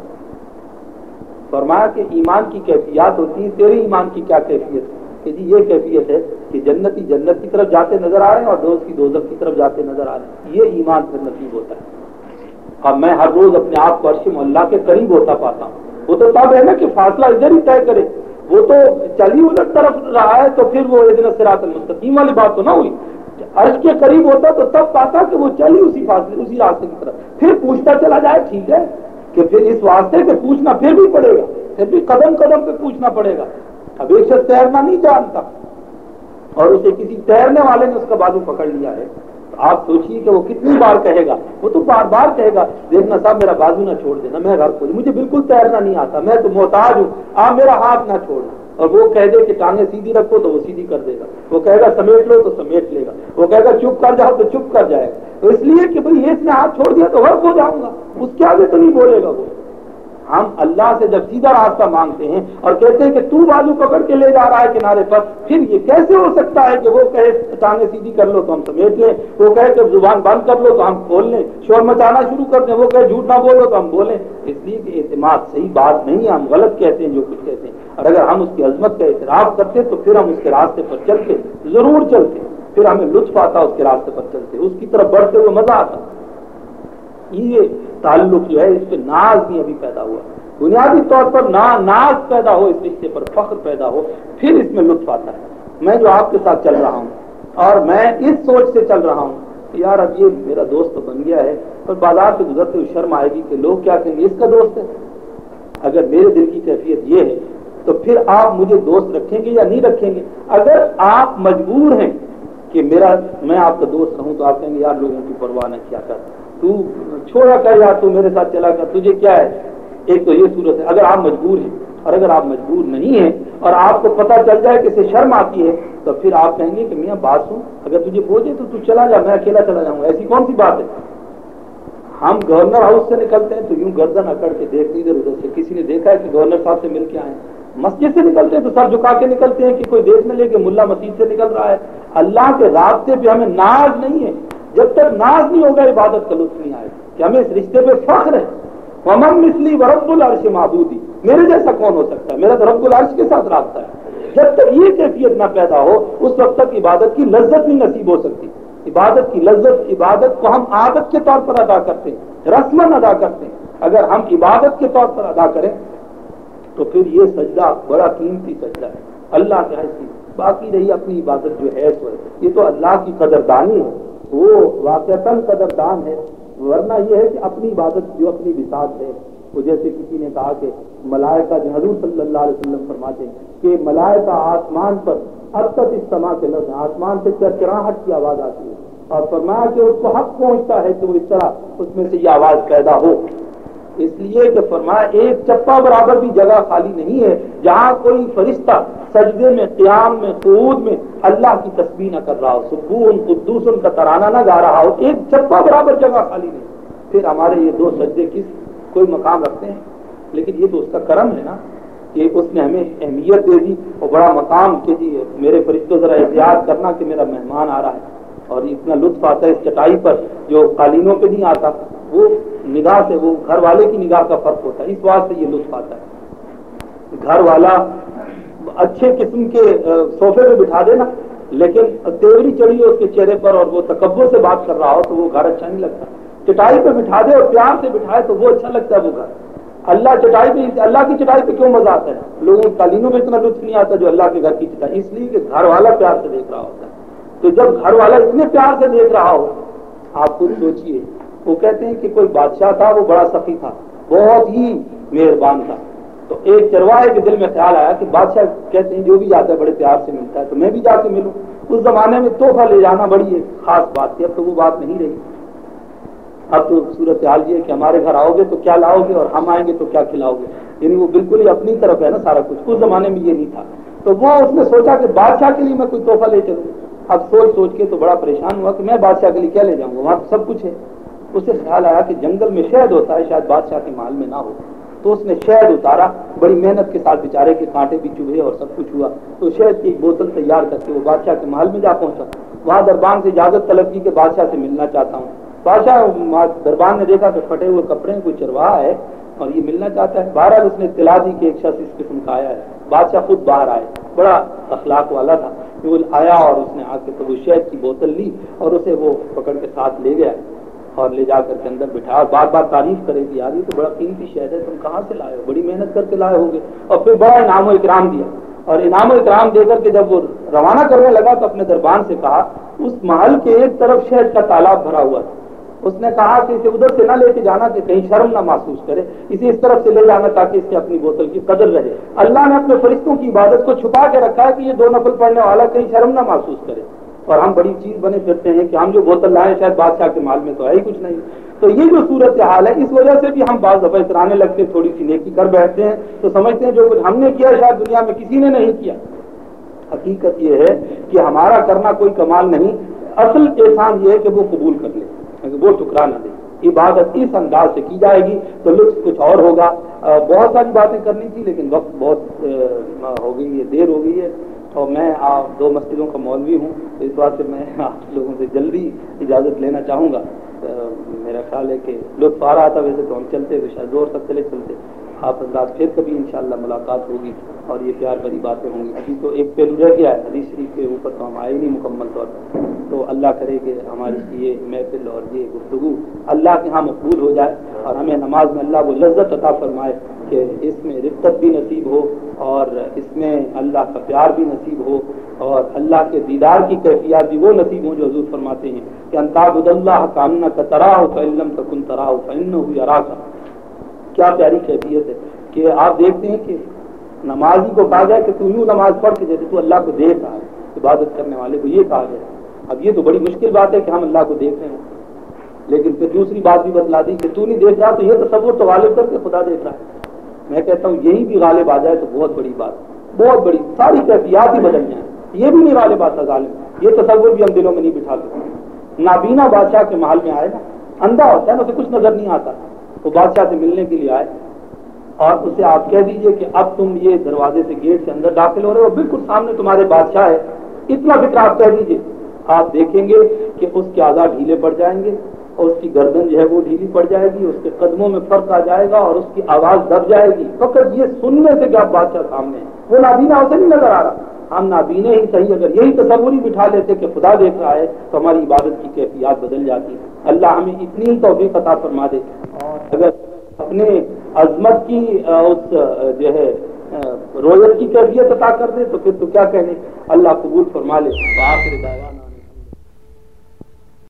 فرمایا کہ ایمان کی کیفیات ہوتی ہیں، تیرے ایمان کی کیا کیفیت ہے؟ کہ جی یہ کیفیت ہے کہ جنتی جنت کی طرف جاتے نظر آ رہے ہیں اور دوست کی دوزخ کی طرف جاتے نظر آ رہے ہیں. یہ ایمان پھر نصیب ہوتا ہے. اب میں ہر روز اپنے آپ کو عرش اللہ کے قریب ہوتا پاتا ہوں. وہ تو تب ہے نا کہ فاصلہ ادھر ہی طے کرے. وہ تو چلی الٹ طرف رہا ہے تو پھر وہ اہدنا الصراط المستقیم والی بات تو نہ ہوئی. عرش کے قریب ہوتا تو تب پاتا کہ وہ چلی اسی فاصلے اسی راستے کی طرف. پھر پوچھتا چلا جائے ٹھیک ہے کہ پھر اس واسطے کہ پوچھنا پھر بھی پڑے گا، پھر بھی قدم قدم پہ پوچھنا پڑے گا. اب ایک شخص تیرنا نہیں جانتا اور اسے کسی تیرنے والے نے اس کا بازو پکڑ لیا ہے، تو آپ سوچیے کہ وہ کتنی بار کہے گا. وہ تو بار بار کہے گا دیکھنا صاحب میرا بازو نہ چھوڑ دینا، میں گھر کو مجھے بالکل تیرنا نہیں آتا، میں تو محتاج ہوں، آپ میرا ہاتھ نہ چھوڑنا. اور وہ کہہ دے کہ ٹانگیں سیدھی رکھو تو وہ سیدھی کر دے گا. وہ کہے گا سمیٹ لو تو سمیٹ لے گا. وہ کہے گا چپ کر جاؤ تو چپ کر جائے گا. تو اس لیے کہ بھئی اس نے ہاتھ چھوڑ دیا تو غرق ہو جاؤں گا، اس کے آگے تو نہیں بولے گا. وہ ہم اللہ سے جب سیدھا راستہ مانگتے ہیں اور کہتے ہیں کہ تو بازو پکڑ کے لے جا رہا ہے کنارے پر، پھر یہ کیسے ہو سکتا ہے کہ وہ کہے ٹانگیں سیدھی کر لو تو ہم سمیٹ لیں، وہ کہے کہ زبان بند کر لو تو ہم کھول لیں، شور مچانا شروع کر دیں، وہ کہے جھوٹ نہ بولو تو ہم بولیں. اس لیے کہ اعتماد صحیح بات نہیں ہے، ہم غلط کہتے ہیں جو کچھ کہتے ہیں. اور اگر ہم اس کی عظمت کا اعتراف کرتے تو پھر ہم اس کے راستے پر چلتے، ضرور چلتے، پھر ہمیں لطف آتا اس کے راستے پر چلتے، اس کی طرف بڑھتے ہوئے مزہ آتا. یہ تعلق جو ہے اس پہ ناز بھی ابھی پیدا ہوا، بنیادی طور پر ناز پیدا ہو، اس رشتے پر فخر پیدا ہو، پھر اس میں لطف آتا ہے. میں جو آپ کے ساتھ چل رہا ہوں اور میں اس سوچ سے چل رہا ہوں کہ یار اب یہ میرا دوست تو بن گیا ہے، پر بازار سے گزرتے ہوئے شرم آئے گی کہ لوگ کیا کہیں گے اس کا دوست ہے. اگر میرے دل کی کیفیت یہ ہے تو پھر آپ مجھے دوست رکھیں گے یا نہیں رکھیں گے؟ اگر آپ مجبور ہیں کہ میں آپ کا دوست رہوں تو آپ کہیں گے یار لوگوں کی پرواہ نہ کیا کر، تو چھوڑا کر یار تو میرے ساتھ چلا کر، تجھے کیا ہے. ایک تو یہ صورت ہے اگر آپ مجبور ہیں، اور اگر آپ مجبور نہیں ہیں اور آپ کو پتہ چل جائے کہ اسے شرم آتی ہے تو پھر آپ کہیں گے کہ میاں بات سن، اگر تجھے بوجھے تو تو چلا جا، میں اکیلا چلا جاؤں گا. ایسی کون سی بات ہے؟ ہم گورنر ہاؤس سے نکلتے ہیں تو یوں گردن اکڑ کے دیکھتے ادھر ادھر سے. کسی نے دیکھا ہے کہ گورنر صاحب سے مل کے آئے؟ مسجد سے نکلتے ہیں تو سر جھکا کے نکلتے ہیں کہ کوئی دیکھ نہ لے کہ ملا مسجد سے نکل رہا ہے. اللہ کے راستے پہ ہمیں ناز نہیں ہے. جب تک ناز نہیں ہوگا عبادت کا لطف نہیں آئے کہ ہمیں اس رشتے پہ فخر ہے. ومن مثلی ورب العرش معبودی، میرے جیسا کون ہو سکتا ہے، میرا تو رب العرش کے ساتھ رابطہ ہے. جب تک یہ کیفیت نہ پیدا ہو اس وقت تک عبادت کی لذت نہیں نصیب ہو سکتی. عبادت کی لذت، عبادت کو ہم عادت کے طور پر ادا کرتے ہیں، رسماً ادا کرتے ہیں. اگر ہم عبادت کے طور پر ادا کریں تو پھر یہ سجدہ بڑا قیمتی سجدہ ہے اللہ کے حیثیت. باقی رہی اپنی عبادت جو ہے تو یہ تو اللہ کی قدردانی ہے، وہ واقعتاً قدردان ہے. ورنہ یہ ہے کہ اپنی عبادت جو اپنی بساط ہے، وہ جیسے کسی نے کہا کہ ملائکہ جو حضور صلی اللہ علیہ وسلم فرماتے ہیں کہ ملائکہ آسمان پر اب تک اس سما کے لفظ آسمان سے چرچراہٹ کی آواز آتی ہے اور فرمایا کہ اس کو حق پہنچتا ہے کہ وہ اس طرح اس میں سے یہ آواز پیدا ہو. اس لیے کہ فرمایا ایک چپا برابر بھی جگہ خالی نہیں ہے جہاں کوئی فرشتہ سجدے میں، قیام میں، قعود میں اللہ کی تسبیح نہ کر رہا ہو، سبحان قدوس کا ترانہ نہ گا رہا ہو. ایک چپا برابر جگہ خالی نہیں. پھر ہمارے یہ دو سجدے کس کوئی مقام رکھتے ہیں؟ لیکن یہ تو اس کا کرم ہے نا کہ اس نے ہمیں اہمیت دے دی اور بڑا مقام کہ جی میرے فرشتوں ذرا احتیاط کرنا کہ میرا مہمان آ رہا ہے. اور اتنا لطف آتا ہے اس چٹائی پر جو قالینوں پہ نہیں آتا، وہ نگاہ سے، وہ گھر والے کی نگاہ کا فرق ہوتا ہے، اس واسطے یہ لطف آتا ہے. گھر والا اچھے قسم کے صوفے پہ بٹھا دینا لیکن تیوری چڑھی ہو اس کے چہرے پر اور وہ تکبر سے بات کر رہا ہو تو وہ گھر اچھا نہیں لگتا. چٹائی پہ بٹھا دے اور پیار سے بٹھائے تو وہ اچھا لگتا ہے وہ گھر. اللہ چٹائی پہ، اللہ کی چٹائی پہ کیوں مزہ آتا ہے؟ لوگوں کی تعلیموں میں اتنا لطف نہیں آتا جو اللہ کے گھر کی چٹائی، اس لیے کہ گھر والا پیار سے دیکھ رہا ہوتا ہے. تو جب گھر والا اتنے پیار سے دیکھ رہا ہو، آپ خود سوچئے. وہ کہتے ہیں کہ کوئی بادشاہ تھا، وہ بڑا سخی تھا، بہت ہی مہربان تھا. تو ایک چرواہے کے دل میں خیال آیا کہ بادشاہ کہتے ہیں جو بھی جاتا ہے بڑے پیار سے ملتا ہے تو میں بھی جا کے ملوں. اس زمانے میں تحفہ لے جانا بڑی ایک خاص بات تھی. اب تو وہ بات نہیں رہی. اب تو صورت حال یہ ہے کہ ہمارے گھر آؤ گے تو کیا لاؤ گے اور ہم آئیں گے تو کیا کھلاؤ گے، یعنی وہ بالکل ہی اپنی طرف ہے نا سارا کچھ. اس زمانے میں یہ نہیں تھا. تو وہ اس نے سوچا کہ بادشاہ کے لیے میں کوئی تحفہ لے چلوں. اب سوچ کے تو بڑا پریشان ہوا کہ میں بادشاہ کے لیے کیا لے جاؤں گا، وہاں تو سب کچھ ہے. اسے خیال آیا کہ جنگل میں شہد ہوتا ہے، شاید بادشاہ کے محل میں نہ ہو، تو اس نے شہد اتارا، بڑی محنت کے ساتھ بیچارے کے کانٹے بھی چبھے اور سب کچھ ہوا، تو شہد کی ایک بوتل تیار کر کے وہ بادشاہ کے محل میں جا پہنچا، وہاں دربان سے اجازت طلب کی کہ بادشاہ سے ملنا چاہتا ہوں۔ بادشاہ دربان نے دیکھا کہ پھٹے ہوئے کپڑے ہیں، کوئی چرواہا ہے اور یہ ملنا چاہتا ہے۔ بہرحال اس نے اطلاع دی کہ ایک شخص اس قسم کا آیا ہے۔ بادشاہ خود باہر آئے، بڑا اخلاق والا تھا، وہ آیا اور اس نے آ کے تو وہ شہد کی بوتل لی اور اسے وہ پکڑ کے ساتھ لے گیا اور لے جا کر کے اندر بٹھایا، اور بار بار تعریف کرے گی، یار یہ تو بڑا قیمتی شہد ہے، تم کہاں سے لائے ہو، بڑی محنت کر کے لائے ہوں گے، اور پھر بڑا انعام و اکرام دیا، اور انعام و اکرام دے کر کے جب وہ روانہ کرنے لگا تو اپنے دربان سے کہا، اس محل کے ایک طرف شہد کا تالاب بھرا ہوا تھا، اس نے کہا کہ اسے ادھر سے نہ لے کے جانا کہ کہیں شرم نہ محسوس کرے، اسے اس طرف سے لے جانا تاکہ اس کی اپنی بوتل کی قدر رہے۔ اللہ نے اپنے فرشتوں کی عبادت کو چھپا کے رکھا ہے کہ یہ 2 نفل پڑھنے والا کہیں شرم نہ محسوس کرے، اور ہم بڑی چیز بنے پھرتے ہیں کہ ہم جو بوتل لائیں شاید بادشاہ کے مال میں تو ہے ہی کچھ نہیں۔ تو یہ جو صورت حال ہے، اس وجہ سے بھی ہم بعض دفعہ اترانے لگتے، تھوڑی سی نیکی کر بیٹھتے ہیں تو سمجھتے ہیں جو کچھ ہم نے کیا شاید دنیا میں کسی نے نہیں کیا۔ حقیقت یہ ہے کہ ہمارا کرنا کوئی کمال نہیں، اصل احسان یہ ہے کہ وہ قبول کر لے، وہ ٹکرا نہ دے۔ عبادت اس انداز سے کی جائے گی تو لطف کچھ اور ہوگا۔ بہت ساری باتیں کرنی تھی لیکن وقت بہت ہو گئی ہے، دیر ہو گئی ہے، اور میں 2 مسجدوں کا مولوی ہوں، تو اس بات سے میں آپ لوگوں سے جلدی اجازت لینا چاہوں گا۔ میرا خیال ہے کہ لطف آ رہا تھا، ویسے تو ہم چلتے تو شاید زور تک چلے چلتے، آپ حضرات پھر کبھی انشاءاللہ ملاقات ہوگی اور یہ پیار بھری باتیں ہوں گی۔ ابھی تو ایک پہلو رہ گیا ہے، حدیث شریف کے اوپر تو ہم آئے نہیں مکمل طور پر، تو اللہ کرے کہ ہماری یہ محفل اور یہ گفتگو اللہ کے ہاں مقبول ہو جائے، اور ہمیں نماز میں اللہ وہ لذت عطا فرمائے کہ اس میں رفقت بھی نصیب ہو، اور اس میں اللہ کا پیار بھی نصیب ہو، اور اللہ کے دیدار کی کیفیات بھی وہ نصیب ہوں جو حضور فرماتے ہیں کہ ان تعبد اللہ کانک تراہ فإن لم تکن تراہ فإنہ یراک۔ کیا پیاری کیفیت ہے کہ آپ دیکھتے ہیں کہ نمازی کو کہا جائے کہ تو یوں نماز پڑھ کے جیسے تو اللہ کو دیکھ رہا ہے، عبادت کرنے والے کو یہ کہا گیا۔ اب یہ تو بڑی مشکل بات ہے کہ ہم اللہ کو دیکھ رہے ہیں، لیکن پھر دوسری بات بھی بتلا دی کہ تو نہیں دیکھ رہا، تو یہ تصور تو غالب کر کے خدا دیکھ رہا ہے۔ میں کہتا ہوں یہی بھی غالب آ جائے تو بہت بڑی بات، بہت بڑی، ساری کیفیات ہی بدل جائیں۔ یہ بھی نہیں غالب آتا غالب، یہ تصور بھی ہم دلوں میں نہیں بٹھا سکتے۔ نابینا بادشاہ کے محل میں آئے نا، اندھا ہوتا ہے نا، اسے کچھ نظر نہیں آتا، وہ بادشاہ سے ملنے کے لیے آئے، اور اسے آپ کہہ دیجئے کہ اب تم یہ دروازے سے گیٹ سے اندر داخل ہو رہے ہو، بالکل سامنے تمہارے بادشاہ ہے، اتنا فکر آپ کہہ دیجئے، آپ دیکھیں گے کہ اس کے اعضاء ڈھیلے پڑ جائیں گے، اور اس کی گردن جو ہے وہ ڈھیلی پڑ جائے گی، اس کے قدموں میں فرق آ جائے گا، اور اس کی آواز دب جائے گی، فقط یہ سننے سے کہ آپ بادشاہ سامنے ہیں۔ وہ نابینا اسے نہیں نظر آ رہا، ہم نابینے ہی صحیح اگر یہی تصور ہی بٹھا لیتے کہ خدا دیکھ رہا ہے تو ہماری عبادت کی کیفیات بدل جاتی۔ اللہ ہمیں اتنی ہی توفیق عطا فرما دے، اور اگر اپنے عظمت کی اس جو ہے رویت کی کیفیت عطا کر دے تو پھر تو کیا کہنے، اللہ قبول فرما لے۔ وآخر دعوانا